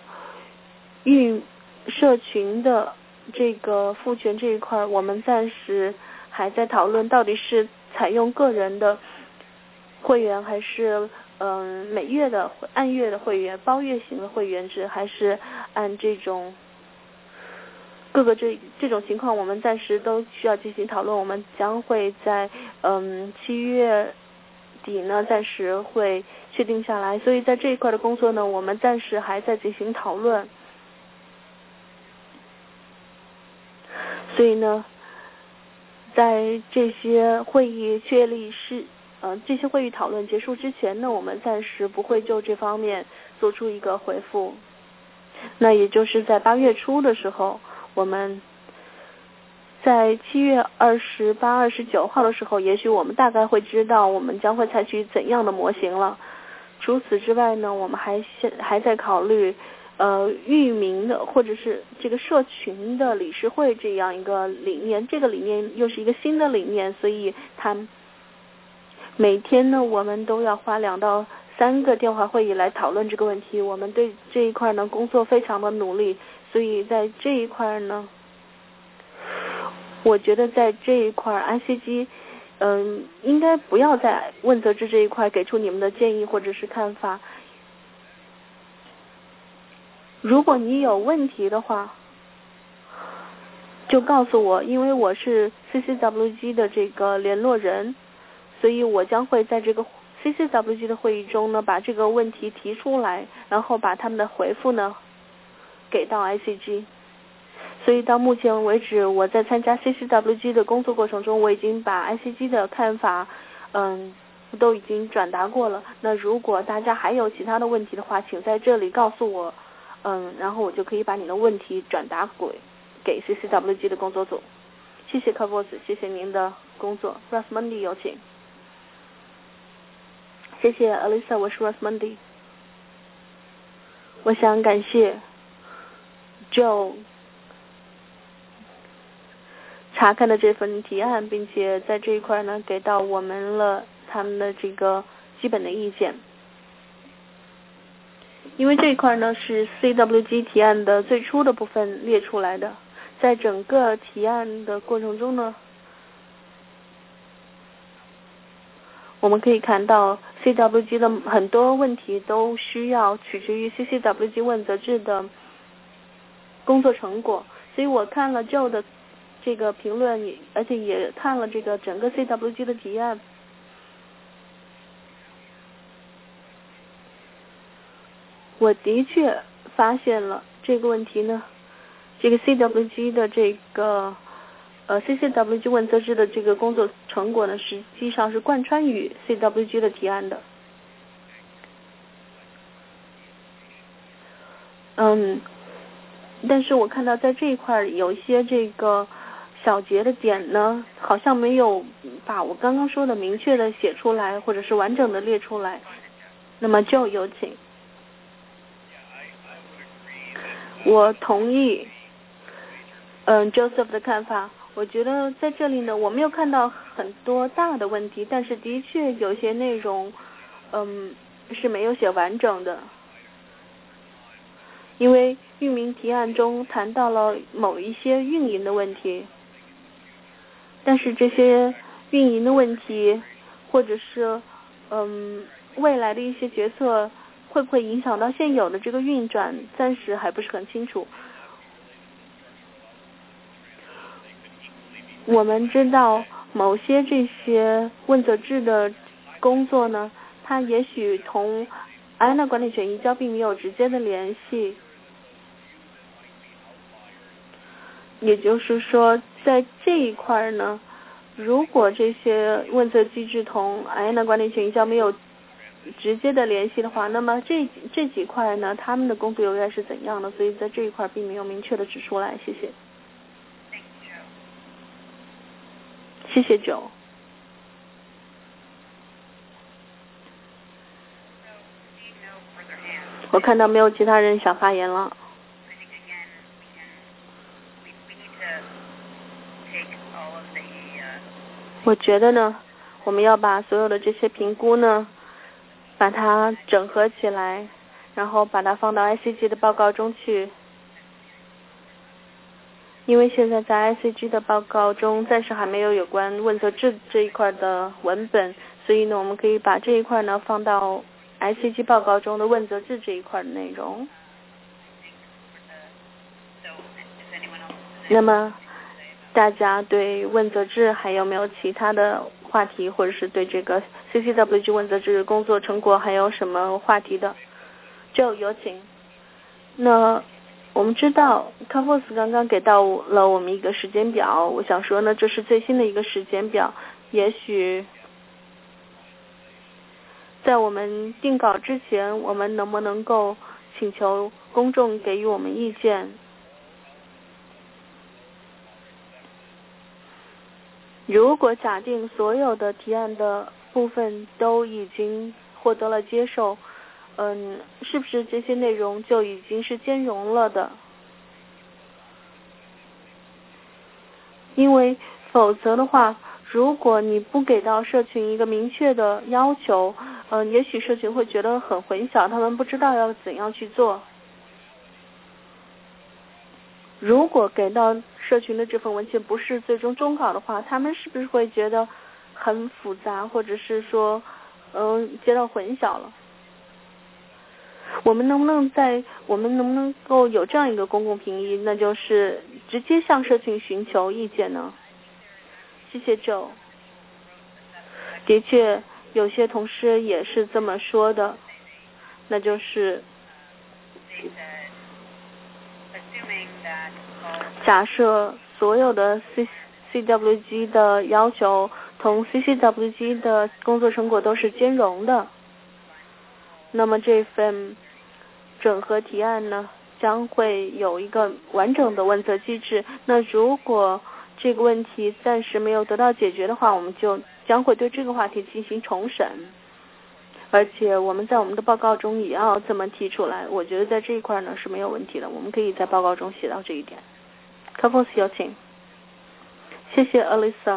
社群的这个赋权这一块，我们暂时还在讨论到底是采用个人的会员，还是每月的按月的会员、包月型的会员制，还是按这种各个这种情况，我们暂时都需要进行讨论。我们将会在7月底呢暂时会确定下来，所以在这一块的工作呢，我们暂时还在进行讨论。所以呢，在这些会议这些会议讨论结束之前呢，我们暂时不会就这方面做出一个回复。那也就是在8月初的时候，我们在7月28、29号的时候，也许我们大概会知道我们将会采取怎样的模型了。除此之外呢，我们还在考虑域名的或者是这个社群的理事会这样一个理念，这个理念又是一个新的理念，所以每天呢我们都要花2到3个电话会议来讨论这个问题。我们对这一块呢工作非常的努力，所以在这一块呢，我觉得在这一块 ICG应该不要在问责制这一块给出你们的建议或者是看法。如果你有问题的话，就告诉我，因为我是 CCWG 的这个联络人，所以我将会在这个 CCWG 的会议中呢把这个问题提出来，然后把他们的回复呢给到 ICG。 所以到目前为止，我在参加 CCWG 的工作过程中，我已经把 ICG 的看法都已经转达过了。那如果大家还有其他的问题的话，请在这里告诉我，然后我就可以把你的问题转达给 CCWG 的工作组。谢谢科波斯，谢谢您的工作。Rosmundi 有请。谢谢 Alisa， 我是 Rosmundi。我想感谢 Joe 查看的这份提案，并且在这一块呢给到我们了他们的这个基本的意见。因为这一块呢是 CWG 提案的最初的部分列出来的，在整个提案的过程中呢，我们可以看到 CWG 的很多问题都需要取决于 CCWG 问责制的工作成果，所以我看了 Joe 的这个评论，而且也看了这个整个 CWG 的提案。我的确发现了这个问题呢，这个 CWG 的这个CCWG 问责制的这个工作成果呢，实际上是贯穿于 CWG 的提案的。但是我看到在这一块有一些这个小节的点呢，好像没有把我刚刚说的明确的写出来，或者是完整的列出来。那么就有请。我同意Joseph 的看法。我觉得在这里呢，我没有看到很多大的问题，但是的确有些内容是没有写完整的。因为域名提案中谈到了某一些运营的问题，但是这些运营的问题或者是未来的一些决策会不会影响到现有的这个运转，暂时还不是很清楚。我们知道某些这些问责制的工作呢，它也许同IANA管理权移交并没有直接的联系，也就是说在这一块呢，如果这些问责机制同IANA管理权移交没有直接的联系的话，那么这几块呢，他们的工作又该是怎样的？所以在这一块并没有明确的指出来。谢谢。谢谢九。我看到没有其他人想发言了。我觉得呢，我们要把所有的这些评估呢，把它整合起来，然后把它放到 ICG 的报告中去。因为现在在 ICG 的报告中暂时还没有关问责制这一块的文本，所以呢，我们可以把这一块呢放到 ICG 报告中的问责制这一块的内容。那么大家对问责制还有没有其他的话题，或者是对这个 CCWG 问责制工作成果还有什么话题的？就有请。那我们知道康福斯刚刚给到了我们一个时间表，我想说呢，这是最新的一个时间表，也许在我们定稿之前，我们能不能够请求公众给予我们意见？如果假定所有的提案的部分都已经获得了接受，是不是这些内容就已经是兼容了的？因为否则的话，如果你不给到社群一个明确的要求，也许社群会觉得很混淆，他们不知道要怎样去做。如果给到社群的这份文件不是最终终稿的话，他们是不是会觉得很复杂，或者是说觉得混淆了？我们能不能够有这样一个公共评议，那就是直接向社群寻求意见呢？谢谢 Joe。的确，有些同事也是这么说的，那就是假设所有的 CWG 的要求同 CCWG 的工作成果都是兼容的，那么这份整合提案呢将会有一个完整的问责机制。那如果这个问题暂时没有得到解决的话，我们就将会对这个话题进行重审，而且我们在我们的报告中也要这么提出来。我觉得在这一块呢是没有问题的，我们可以在报告中写到这一点。科波斯有请。谢谢 Alisa。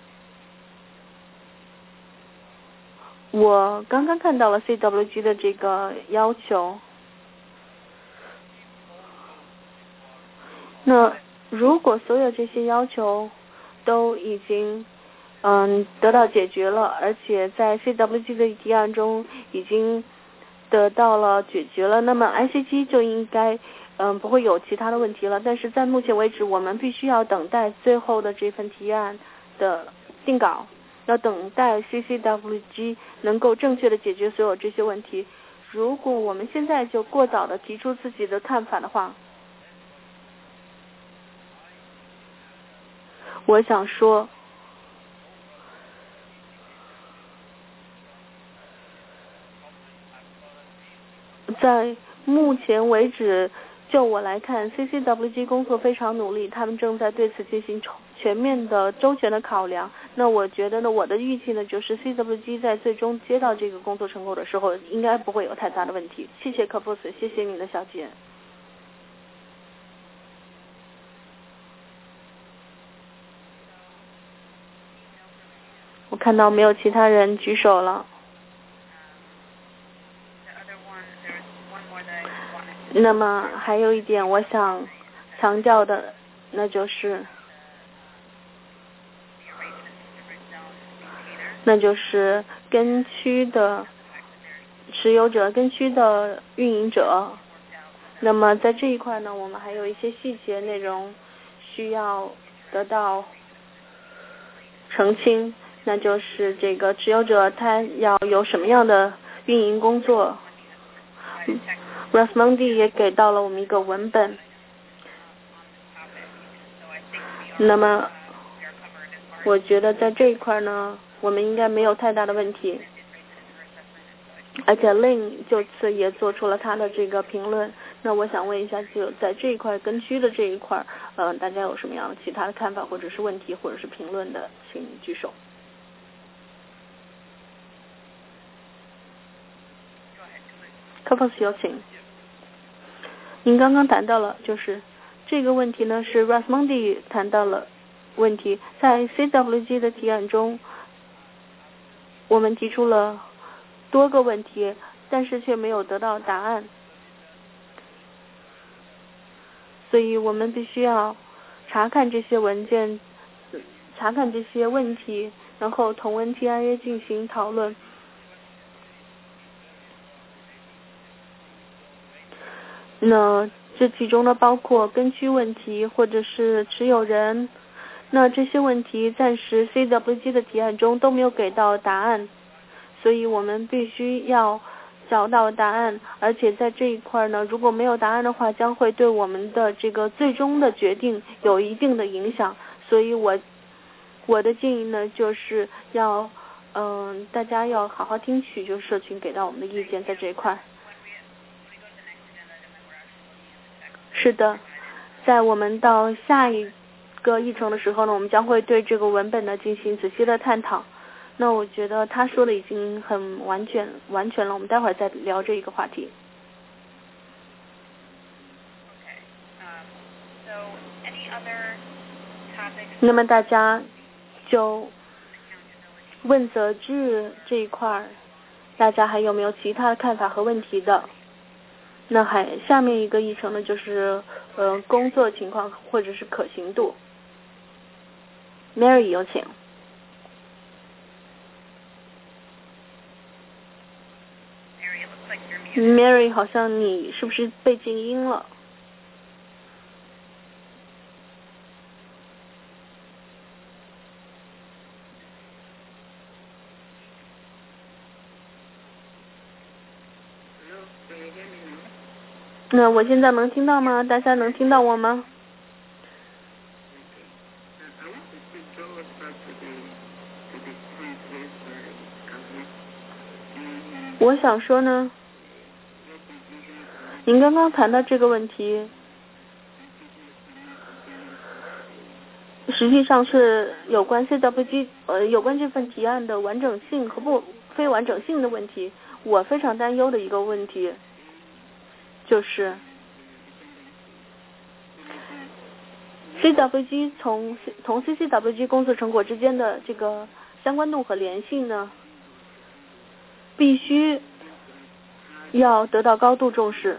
我刚刚看到了 CWG 的这个要求。那如果所有这些要求都已经得到解决了，而且在 CWG 的提案中已经得到了解决了，那么 ICG 就应该不会有其他的问题了。但是在目前为止，我们必须要等待最后的这份提案的定稿，要等待 CCWG 能够正确的解决所有这些问题。如果我们现在就过早的提出自己的看法的话，我想说，在目前为止，就我来看 ，CCWG 工作非常努力，他们正在对此进行全面的、周全的考量。那我觉得呢，我的预计呢，就是 CCWG 在最终接到这个工作成果的时候，应该不会有太大的问题。谢谢科波斯，谢谢你的小姐。我看到没有其他人举手了。那么还有一点我想强调的，那就是跟区的持有者、跟区的运营者。那么在这一块呢，我们还有一些细节内容需要得到澄清，那就是这个持有者他要有什么样的运营工作。Rasmundi 也给到了我们一个文本。那么我觉得在这一块呢，我们应该没有太大的问题。而且 Lin 就此也做出了他的这个评论。那我想问一下，就在这一块跟区的这一块，大家有什么样的其他的看法，或者是问题，或者是评论的，请举手。科波斯有请。您刚刚谈到了，就是这个问题呢，是 Rasmundi 谈到了问题，在 CWG 的提案中，我们提出了多个问题，但是却没有得到答案，所以我们必须要查看这些文件，查看这些问题，然后同 NTIA 进行讨论。那这其中呢，包括跟区问题或者是持有人，那这些问题暂时 CWG 的提案中都没有给到答案，所以我们必须要找到答案，而且在这一块呢，如果没有答案的话，将会对我们的这个最终的决定有一定的影响。所以我的建议呢，就是要大家要好好听取，就是社群给到我们的意见在这一块。是的，在我们到下一个议程的时候呢，我们将会对这个文本呢进行仔细的探讨。那我觉得他说的已经很完全了，我们待会儿再聊这一个话题。那么大家就问责制这一块，大家还有没有其他的看法和问题的？那下面一个议程呢，就是工作情况或者是可行度。Mary 有请。Mary 好像你是不是被静音了？那我现在能听到吗？大家能听到我吗？ 我想说呢，您刚刚谈到这个问题，实际上是有关 CWG 有关这份提案的完整性和非完整性的问题。我非常担忧的一个问题就是CWG 同 CCWG 工作成果之间的这个相关度和联系呢，必须要得到高度重视。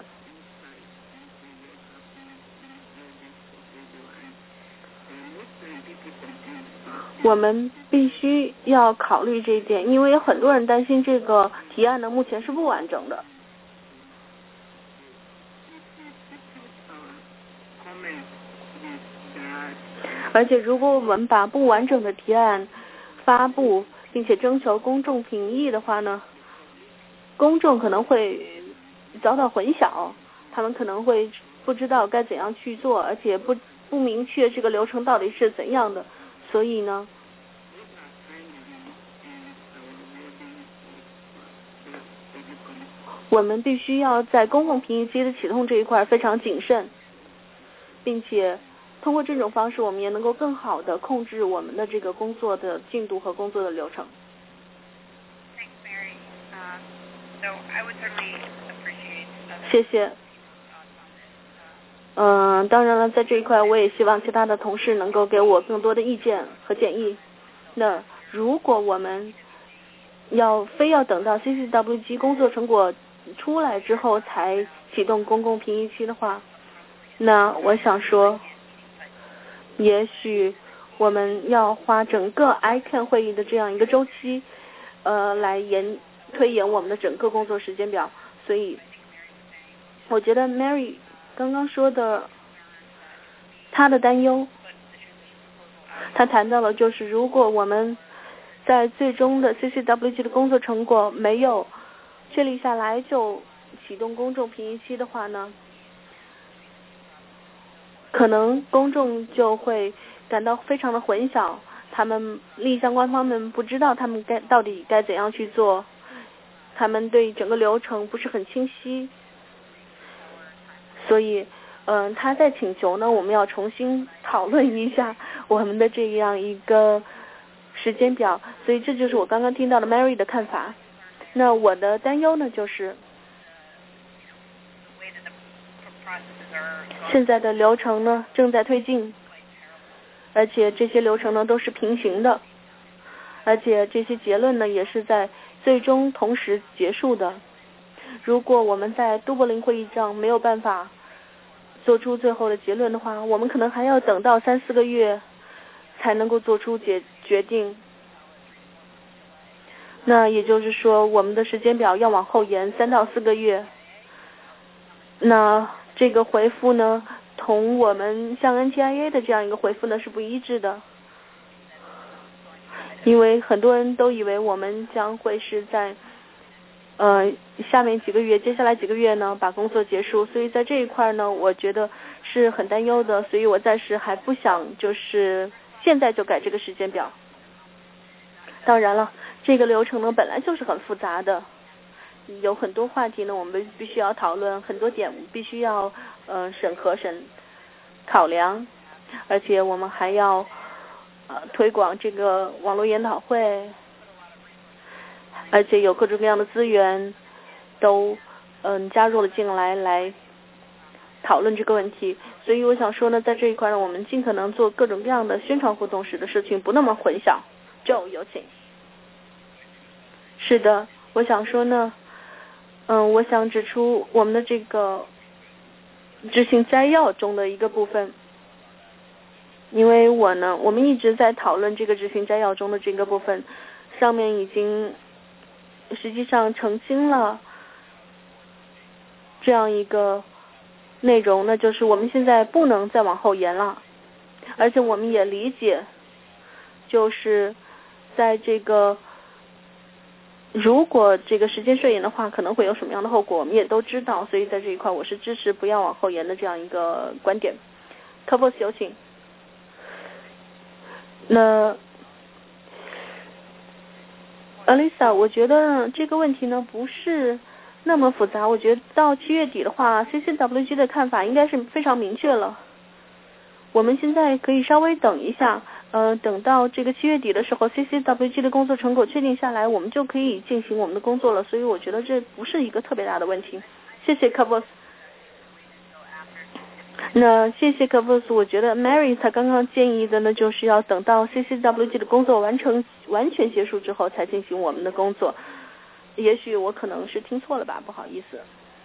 我们必须要考虑这一点，因为有很多人担心这个提案呢目前是不完整的。而且如果我们把不完整的提案发布并且征求公众评议的话呢，公众可能会遭到混淆，他们可能会不知道该怎样去做，而且不明确这个流程到底是怎样的。所以呢，我们必须要在公共评议机的启动这一块非常谨慎，并且通过这种方式，我们也能够更好的控制我们的这个工作的进度和工作的流程。谢谢。当然了，在这一块我也希望其他的同事能够给我更多的意见和建议。那如果我们非要等到 CCWG 工作成果出来之后才启动公共评议期的话，那我想说，也许我们要花整个 ICANN 会议的这样一个周期，来推延我们的整个工作时间表。所以，我觉得 Mary 刚刚说的，她的担忧，她谈到了就是如果我们在最终的 CCWG 的工作成果没有确立下来就启动公众评议期的话呢，可能公众就会感到非常的混淆，他们利益相关方面不知道他们到底该怎样去做，他们对整个流程不是很清晰。所以他在请求呢，我们要重新讨论一下我们的这样一个时间表。所以这就是我刚刚听到的 Mary 的看法。那我的担忧呢，就是现在的流程呢正在推进，而且这些流程呢都是平行的，而且这些结论呢也是在最终同时结束的。如果我们在都柏林会议上没有办法做出最后的结论的话，我们可能还要等到3-4个月才能够做出决定。那也就是说，我们的时间表要往后延3到4个月。那这个回复呢，同我们像 NTIA 的这样一个回复呢是不一致的，因为很多人都以为我们将会是在接下来几个月呢把工作结束，所以在这一块呢我觉得是很担忧的，所以我暂时还不想就是现在就改这个时间表。当然了，这个流程呢本来就是很复杂的，有很多话题呢我们必须要讨论，很多点必须要考量，而且我们还要推广这个网络研讨会，而且有各种各样的资源都加入了进来讨论这个问题。所以我想说呢，在这一块呢，我们尽可能做各种各样的宣传活动，使得事情不那么混淆。Joe 有请。是的，我想说呢，我想指出我们的这个执行摘要中的一个部分，因为我们一直在讨论这个执行摘要中的这个部分，上面已经实际上澄清了这样一个内容，那就是我们现在不能再往后延了，而且我们也理解，就是在这个如果这个时间顺延的话，可能会有什么样的后果，我们也都知道，所以在这一块我是支持不要往后延的这样一个观点。科波斯有请。 Lisa，我觉得这个问题呢不是那么复杂。我觉得到7月底的话 ，CCWG 的看法应该是非常明确了。我们现在可以稍微等一下，等到这个7月底的时候 ，CCWG 的工作成果确定下来，我们就可以进行我们的工作了。所以我觉得这不是一个特别大的问题。谢谢 Kavos。那谢谢 Kavos， 我觉得 Mary 她刚刚建议的呢，就是要等到 CCWG 的工作完全结束之后才进行我们的工作。也许我可能是听错了吧，不好意思。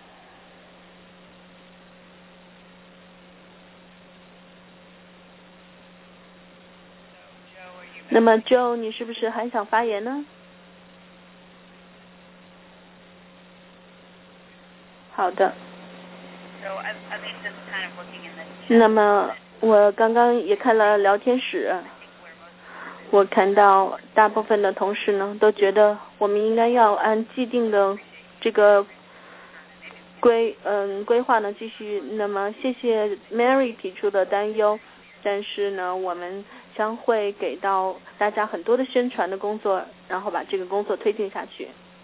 那么 Joe， 你是不是还想发言呢？好的。那么我刚刚也看了聊天室，我看到大部分的同事呢都觉得我们应该要按既定的这个规划呢继续。那么谢谢 Mary 提出的担忧，但是呢我们将会给到大家很多的宣传的工作，然后把这个工作推进下去。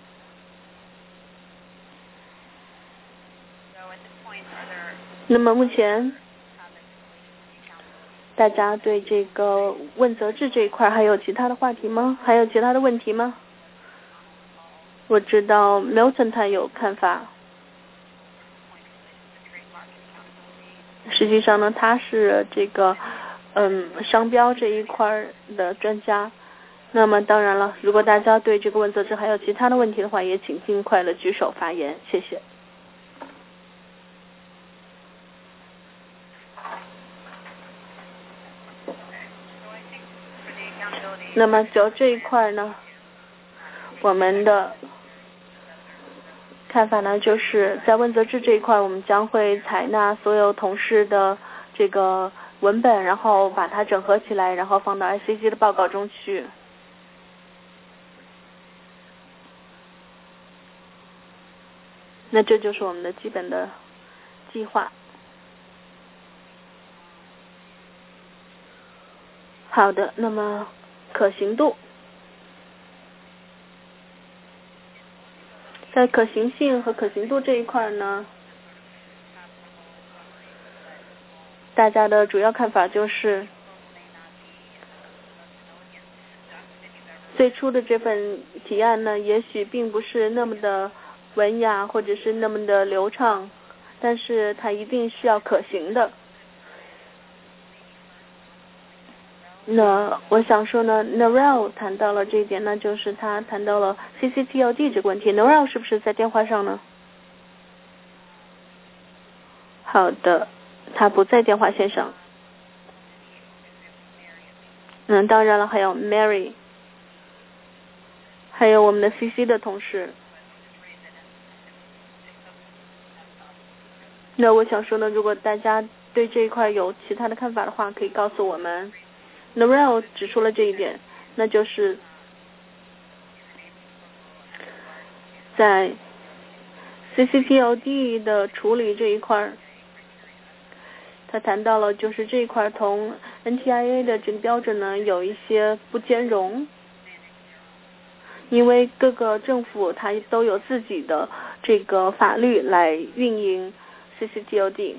那么目前大家对这个问责制这一块还有其他的话题吗？还有其他的问题吗？我知道 Milton 他有看法。实际上呢，他是这个商标这一块的专家。那么当然了，如果大家对这个问责制还有其他的问题的话，也请尽快的举手发言，谢谢。那么就这一块呢，我们的看法呢，就是在问责制这一块，我们将会采纳所有同事的这个文本，然后把它整合起来，然后放到 ICC 的报告中去。那这就是我们的基本的计划。好的，那么可行度，在可行性和可行度这一块呢，大家的主要看法就是最初的这份提案呢，也许并不是那么的文雅或者是那么的流畅，但是它一定是要可行的。那我想说呢 Narelle 谈到了这一点，那就是他谈到了 CCTLD 这个问题。Narelle 是不是在电话上呢？好的，他不在电话线上。当然了，还有 Mary， 还有我们的 CC 的同事。那我想说呢，如果大家对这一块有其他的看法的话，可以告诉我们。Narelle 指出了这一点，那就是在 CCTLD 的处理这一块，他谈到了就是这一块同 NTIA 的这个标准呢有一些不兼容，因为各个政府它都有自己的这个法律来运营 CCTLD。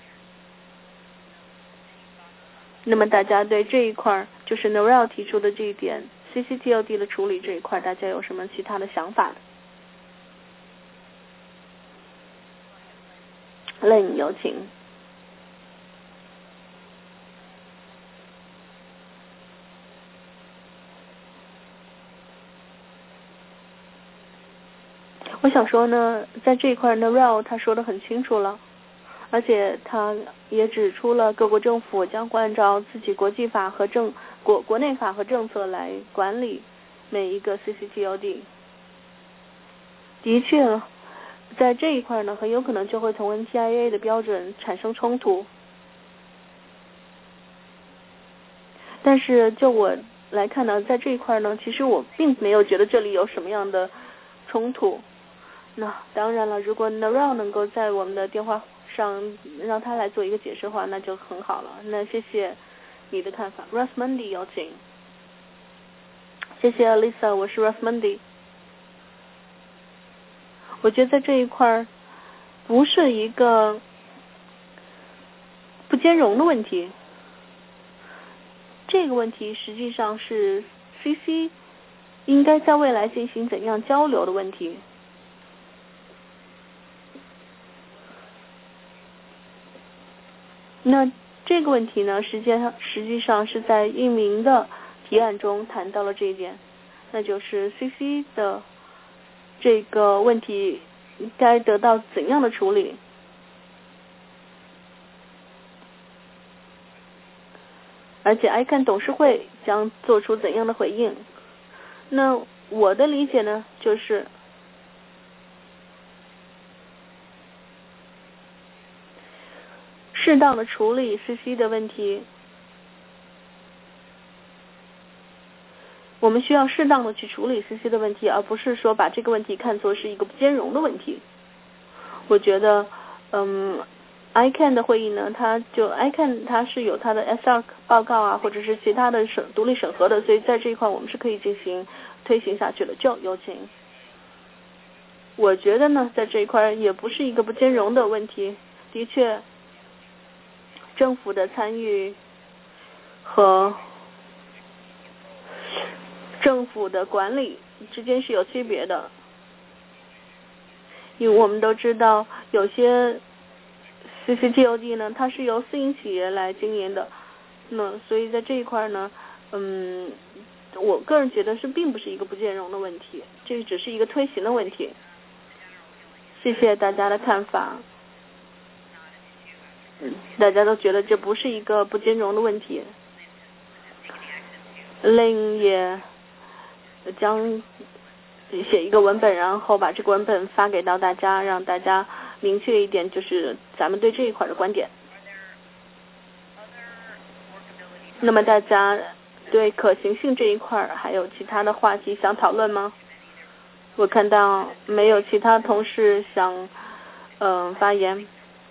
那么大家对这一块，就是 Narelle 提出的这一点 CCTLD 的处理这一块，大家有什么其他的想法？Lynn 有请。我想说呢，在这一块 Narelle 他说得很清楚了，而且他也指出了各国政府将会按照自己国际法和国内法和政策来管理每一个 CCTLD。的确，在这一块呢，很有可能就会同 NTIA 的标准产生冲突。但是就我来看呢，在这一块呢，其实我并没有觉得这里有什么样的冲突。那当然了，如果 Narelle 能够在我们的电话上让他来做一个解释的话，那就很好了。那谢谢你的看法。Ross Mundy 有请。谢谢 Lisa， 我是 Ross Mundy。 我觉得在这一块不是一个不兼容的问题，这个问题实际上是 CC 应该在未来进行怎样交流的问题。那这个问题呢，实际上是在印明的提案中谈到了这一点，那就是 CC 的这个问题该得到怎样的处理。而且 ICANN 董事会将做出怎样的回应。那我的理解呢，就是适当的处理 CC 的问题，我们需要适当的去处理 CC 的问题，而不是说把这个问题看作是一个不兼容的问题。我觉得ICANN 的会议呢，ICANN 它是有它的 SR 报告啊，或者是其他的独立审核的，所以在这一块我们是可以进行推行下去的。就有请。我觉得呢，在这一块也不是一个不兼容的问题，的确，政府的参与和政府的管理之间是有区别的，因为我们都知道有些 CCTOD 呢，它是由私营企业来经营的，那所以在这一块呢，我个人觉得并不是一个不兼容的问题，这只是一个推行的问题。谢谢大家的看法。大家都觉得这不是一个不兼容的问题。Lin 也将写一个文本，然后把这个文本发给到大家，让大家明确一点，就是咱们对这一块的观点。那么大家对可行性这一块还有其他的话题想讨论吗？我看到没有其他同事想发言。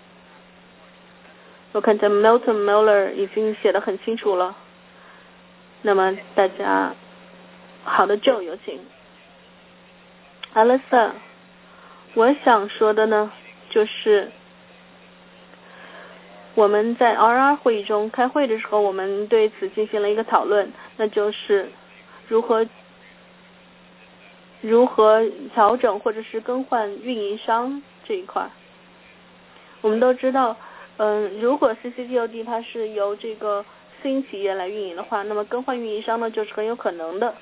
我看见 Milton Miller 已经写得很清楚了。那么大家好的 Joe 有请。Alyssa， 我想说的呢，就是我们在 RR 会议中开会的时候，我们对此进行了一个讨论，那就是如何调整或者是更换运营商这一块。我们都知道，如果 CCTOD 它是由这个私营企业来运营的话，那么更换运营商呢就是很有可能的。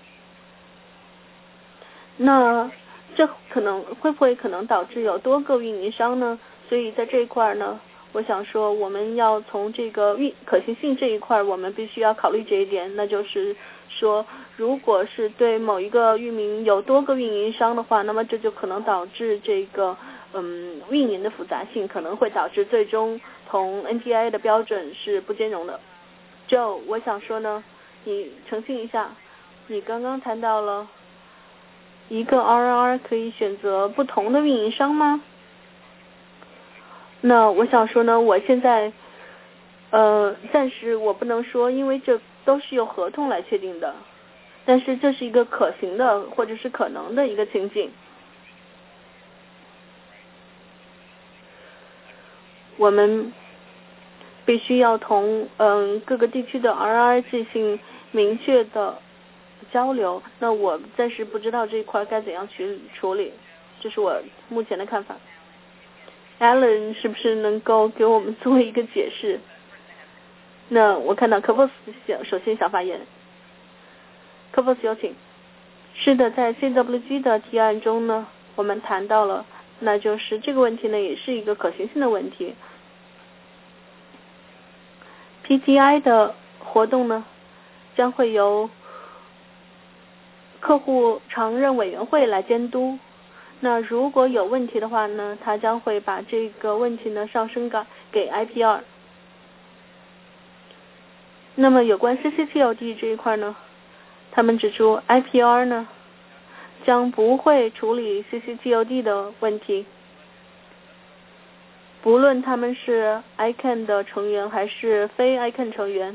那这会不会可能导致有多个运营商呢？所以在这一块呢，我想说我们要从这个可行性这一块，我们必须要考虑这一点，那就是说，如果是对某一个域名有多个运营商的话，那么这就可能导致这个运营的复杂性，可能会导致最终同 NTIA 的标准是不兼容的。Joe， 我想说呢，你澄清一下，你刚刚谈到了一个 RR 可以选择不同的运营商吗？那我想说呢，我现在暂时我不能说，因为这都是由合同来确定的，但是这是一个可行的或者是可能的一个情景。我们必须要同各个地区的 RR 进行明确的交流，那我暂时不知道这一块该怎样去处理，这是我目前的看法。Alan 是不是能够给我们做一个解释？那我看到科波斯首先想发言，科波斯有请。是的，在 CWG 的提案中呢，我们谈到了，那就是这个问题呢也是一个可行性的问题。PTI 的活动呢将会由客户常任委员会来监督，那如果有问题的话呢，他将会把这个问题呢上升给 IPR。那么有关 CCTOD 这一块呢，他们指出 IPR 呢将不会处理 CCTOD 的问题，不论他们是 ICANN 的成员还是非 ICANN 成员。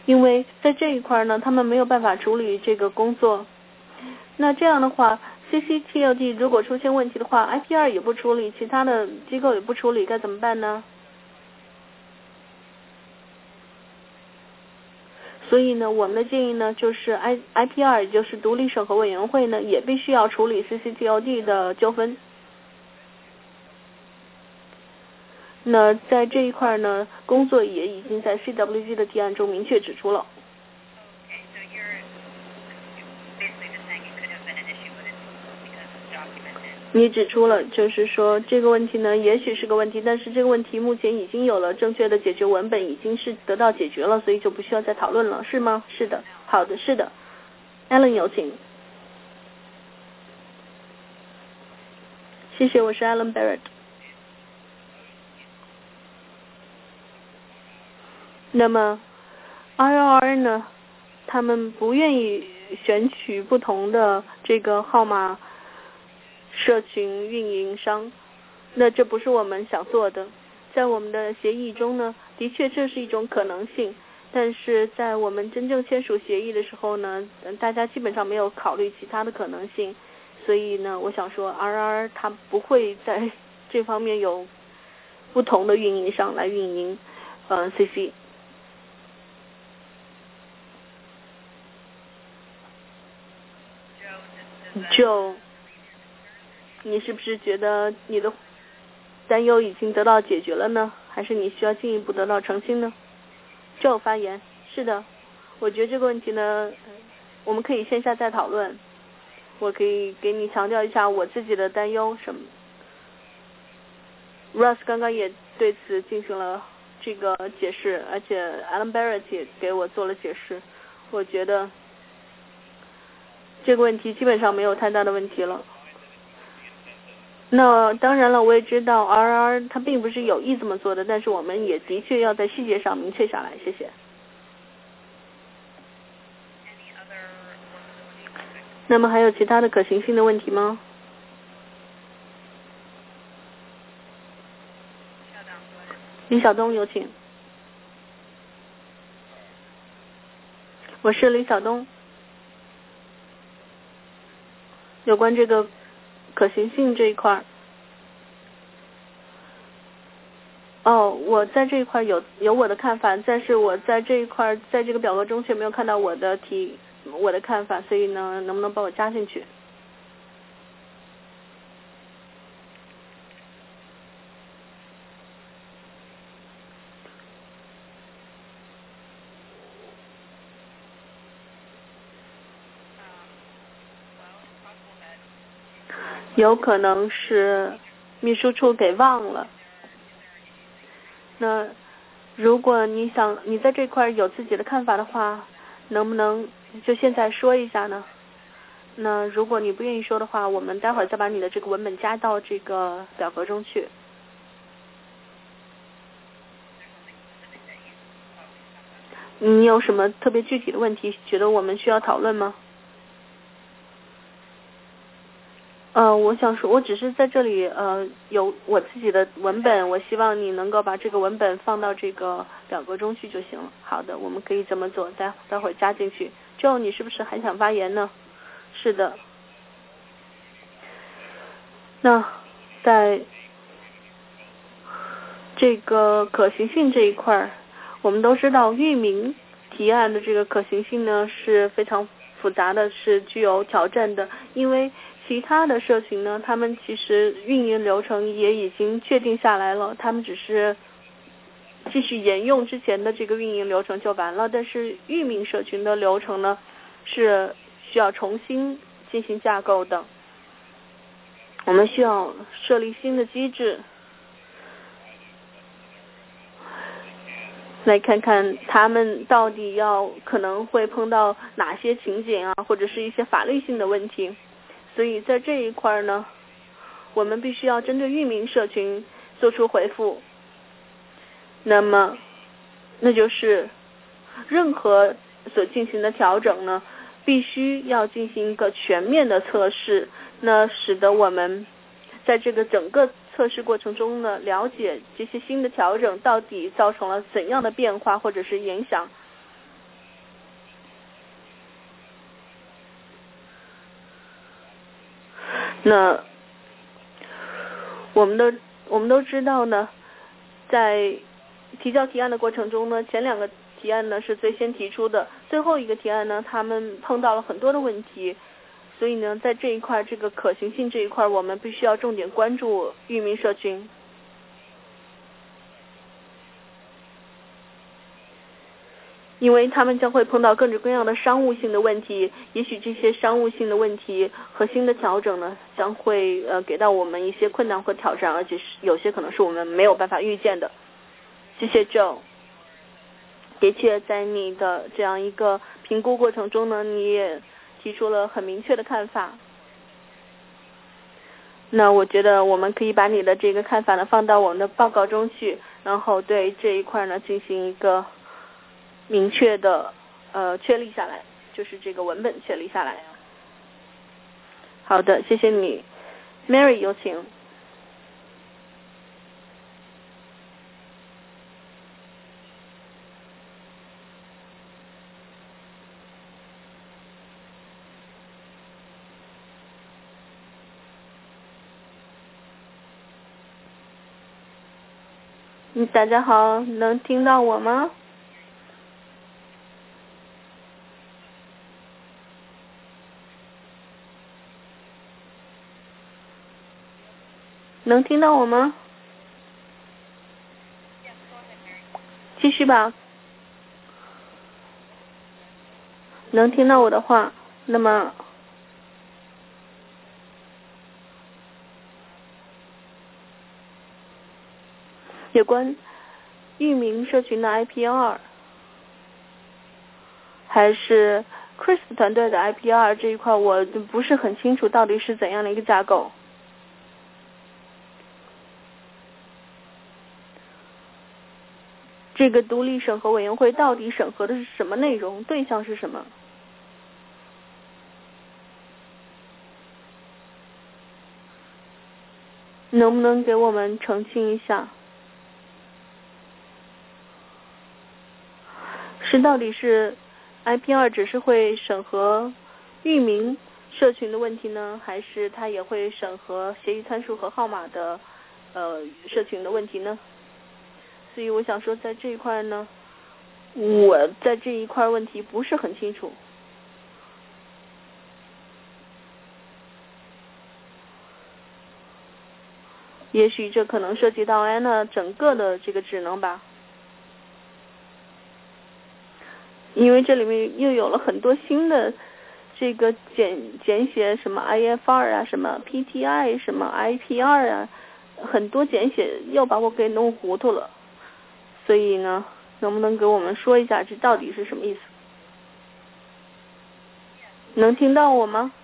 因为在这一块呢，他们没有办法处理这个工作。那这样的话 ，CCTLD 如果出现问题的话 ，IPR 也不处理，其他的机构也不处理，该怎么办呢？所以呢，我们的建议呢，就是 IPR 也就是独立审核委员会呢，也必须要处理 CCTLD 的纠纷。那在这一块呢，工作也已经在 CWG 的提案中明确指出了。你指出了，就是说这个问题呢，也许是个问题，但是这个问题目前已经有了正确的解决文本，已经是得到解决了，所以就不需要再讨论了，是吗？是的，好的，是的。Alan 有请。谢谢，我是 Alan Barrett。那么 IRR 呢，他们不愿意选取不同的这个号码社群运营商，那这不是我们想做的。在我们的协议中呢，的确这是一种可能性，但是在我们真正签署协议的时候呢，大家基本上没有考虑其他的可能性，所以呢，我想说 RR 它不会在这方面有不同的运营商来运营CC。Joe，你是不是觉得你的担忧已经得到解决了呢？还是你需要进一步得到澄清呢？Joe发言。是的，我觉得这个问题呢，我们可以线下再讨论。我可以给你强调一下我自己的担忧什么。Russ 刚刚也对此进行了这个解释，而且 Alan Barrett 也给我做了解释。我觉得这个问题基本上没有太大的问题了。那当然了，我也知道 RR 它并不是有意这么做的，但是我们也的确要在细节上明确下来。谢谢。那么还有其他的可行性的问题吗？李晓东有请。我是李晓东。有关这个可行性这一块，我在这一块有我的看法，但是我在这一块在这个表格中却没有看到我的看法，所以呢，能不能帮我加进去？有可能是秘书处给忘了。那如果你在这块有自己的看法的话，能不能就现在说一下呢？那如果你不愿意说的话，我们待会儿再把你的这个文本加到这个表格中去。你有什么特别具体的问题觉得我们需要讨论吗？我想说，我只是在这里有我自己的文本，我希望你能够把这个文本放到这个表格中去就行了。好的，我们可以这么做，待会儿加进去。Joe，你是不是还想发言呢？是的。那在这个可行性这一块，我们都知道域名提案的这个可行性呢是非常复杂的，是具有挑战的，因为其他的社群呢，他们其实运营流程也已经确定下来了，他们只是继续沿用之前的这个运营流程就完了。但是域名社群的流程呢，是需要重新进行架构的，我们需要设立新的机制，来看看他们到底可能会碰到哪些情景啊，或者是一些法律性的问题。所以在这一块呢，我们必须要针对域名社群做出回复。那就是任何所进行的调整呢，必须要进行一个全面的测试，那使得我们在这个整个测试过程中呢，了解这些新的调整到底造成了怎样的变化或者是影响。 那我们都知道呢，在提交提案的过程中呢，前2个提案呢是最先提出的，最后一个提案呢，他们碰到了很多的问题，所以呢，在这一块这个可行性这一块，我们必须要重点关注域名社群。因为他们将会碰到各种各样的商务性的问题，也许这些商务性的问题和新的调整呢，将会给到我们一些困难和挑战，而且是有些可能是我们没有办法预见的。谢谢 Joe。的确，在你的这样一个评估过程中呢，你也提出了很明确的看法。那我觉得我们可以把你的这个看法呢放到我们的报告中去，然后对这一块呢进行一个明确的确立下来，就是这个文本确立下来。好的，谢谢你。Mary 有请。大家好，能听到我吗？能听到我吗？继续吧。能听到我的话，那么有关域名社群的 IPR 还是 Chris 团队的 IPR 这一块，我不是很清楚到底是怎样的一个架构。这个独立审核委员会到底审核的是什么内容，对象是什么？能不能给我们澄清一下？到底是 IPR 只是会审核域名社群的问题呢，还是它也会审核协议参数和号码的社群的问题呢？所以我想说，在这一块呢，我在这一块问题不是很清楚。也许这可能涉及到安娜整个的这个职能吧，因为这里面又有了很多新的这个简写，什么 IFR 啊，什么 PTI， 什么 IPR 啊，很多简写又把我给弄糊涂了。所以呢，能不能给我们说一下这到底是什么意思？能听到我吗？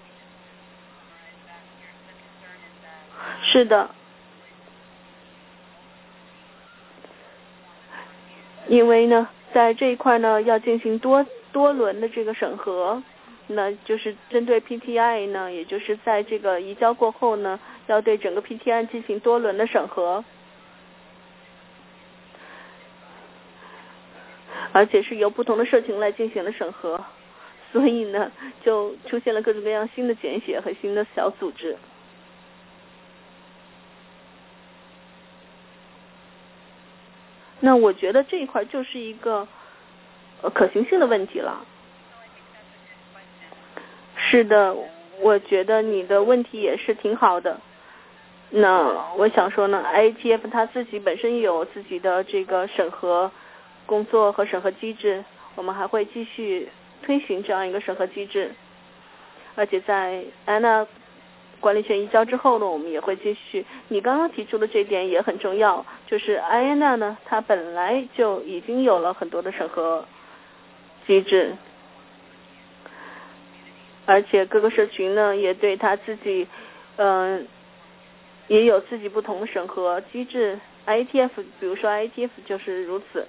是的。因为呢，在这一块呢，要进行多轮的这个审核，那就是针对 PTI 呢，也就是在这个移交过后呢，要对整个 PTI 进行多轮的审核，而且是由不同的社群来进行的审核，所以呢，就出现了各种各样新的简写和新的小组织。那我觉得这一块就是一个可行性的问题了。是的，我觉得你的问题也是挺好的。那我想说呢 ，IATF 它自己本身有自己的这个审核工作和审核机制，我们还会继续推行这样一个审核机制，而且在 ANA 管理权移交之后呢，我们也会继续。你刚刚提出的这点也很重要，就是 ANA 呢，它本来就已经有了很多的审核机制，而且各个社群呢也对它自己，也有自己不同的审核机制。IATF 比如说 IATF 就是如此，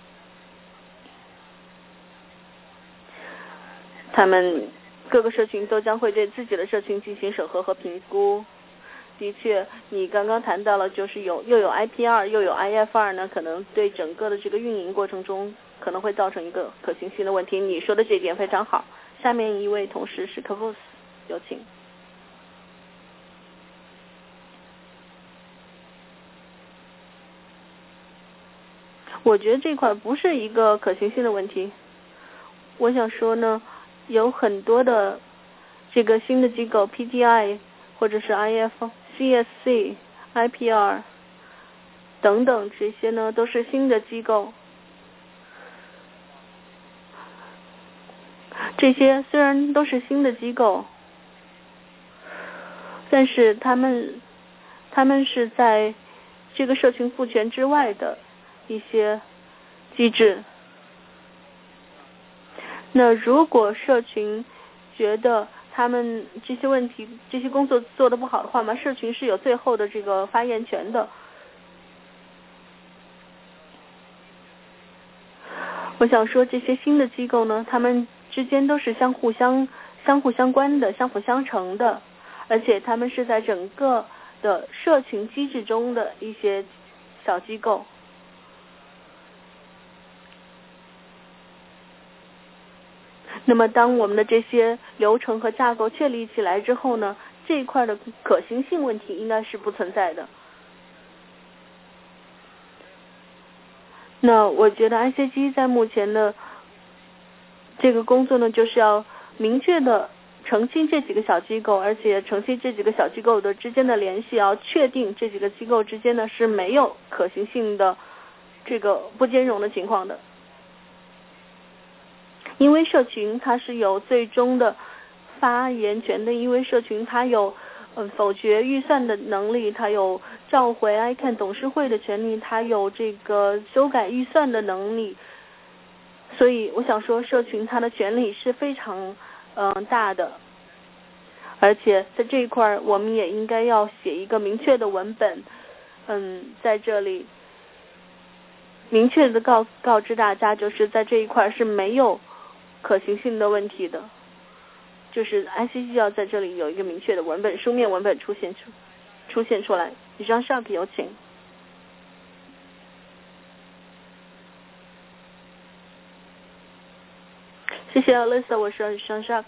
他们各个社群都将会对自己的社群进行审核和评估。的确，你刚刚谈到了，就是又有 IPR 又有 IFR 呢，可能对整个的这个运营过程中可能会造成一个可行性的问题。你说的这一点非常好。下面一位同事是 Kavus， 有请。 我觉得这块不是一个可行性的问题。我想说呢，有很多的这个新的机构 PTI 或者是 IF、CSC、IPR 等等，这些呢都是新的机构。这些虽然都是新的机构，但是他们是在这个社群赋权之外的一些机制。那如果社群觉得他们这些问题、这些工作做得不好的话嘛，社群是有最后的这个发言权的。我想说，这些新的机构呢，他们之间都是相互相关的、相辅相成的，而且他们是在整个的社群机制中的一些小机构。那么当我们的这些流程和架构确立起来之后呢，这一块的可行性问题应该是不存在的。那我觉得 ICG 在目前的这个工作呢，就是要明确的澄清这几个小机构，而且澄清这几个小机构的之间的联系，要确定这几个机构之间呢是没有可行性的这个不兼容的情况的。因为社群它是有最终的发言权的，因为社群它有否决预算的能力，它有召回 ICANN 董事会的权利，它有这个修改预算的能力。所以我想说，社群它的权力是非常大的，而且在这一块我们也应该要写一个明确的文本，在这里明确的告知大家，就是在这一块是没有可行性的问题的，就是 ICG 要在这里有一个明确的文本，书面文本出现出来。让 Shark 有请。谢谢 Alyssa， 我是让 Shark。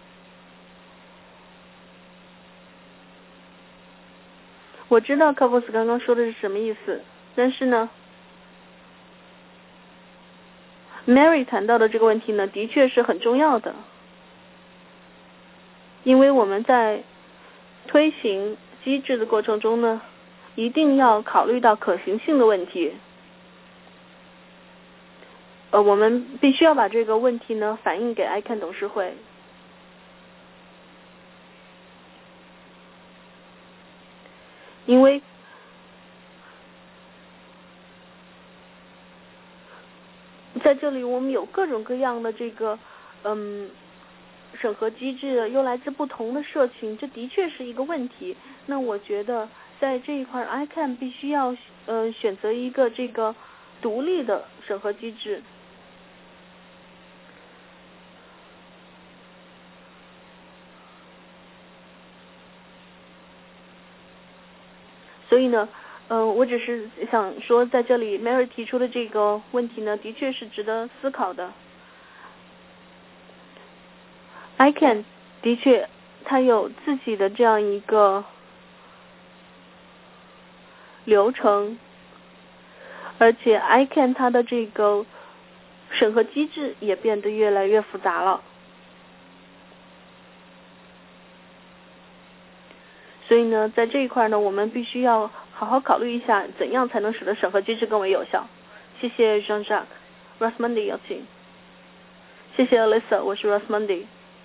我知道科布斯刚刚说的是什么意思，但是呢，Mary 谈到的这个问题呢，的确是很重要的，因为我们在推行机制的过程中呢，一定要考虑到可行性的问题。我们必须要把这个问题呢反映给 ICANN 董事会。因为在这里我们有各种各样的这个审核机制，又来自不同的社群，这的确是一个问题。那我觉得在这一块 ICANN 必须要选择一个这个独立的审核机制。所以呢我只是想说，在这里 Mary 提出的这个问题呢，的确是值得思考的。ICANN 的确它有自己的这样一个流程，而且 ICANN 它的这个审核机制也变得越来越复杂了。所以呢，在这一块呢，我们必须要好好考虑一下，怎样才能使得审核机制更为有效。谢谢 Jean-Jacques。Rossmandy 有请。谢谢 Alyssa， 我是 Rossmandy。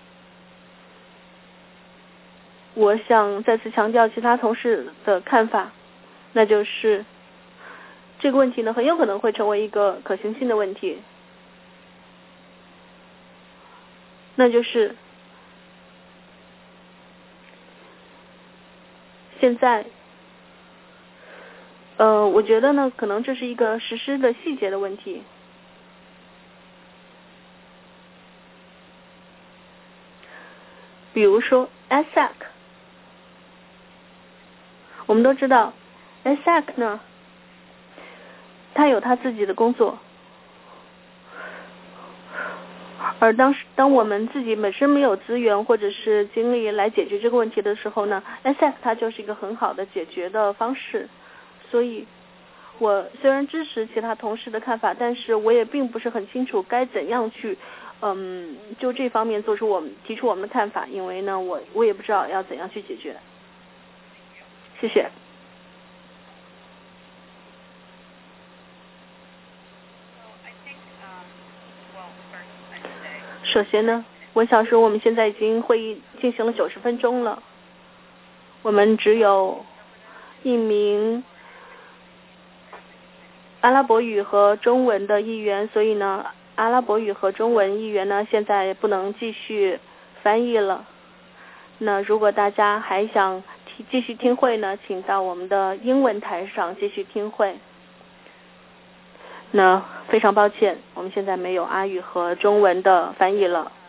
我想再次强调其他同事的看法，那就是这个问题呢，很有可能会成为一个可行性的问题。那就是现在我觉得呢，可能这是一个实施的细节的问题。比如说 ASAC， 我们都知道 ASAC 呢，它有它自己的工作，而当我们自己本身没有资源或者是精力来解决这个问题的时候呢，ASAC 它就是一个很好的解决的方式。所以我虽然支持其他同事的看法，但是我也并不是很清楚该怎样去就这方面提出我们的看法，因为呢我也不知道要怎样去解决。谢谢。首先呢，我想说我们现在已经会议进行了90分钟了，我们只有一名阿拉伯语和中文的议员，所以呢阿拉伯语和中文议员呢现在不能继续翻译了。那如果大家还想继续听会呢，请到我们的英文台上继续听会。那非常抱歉，我们现在没有阿语和中文的翻译了。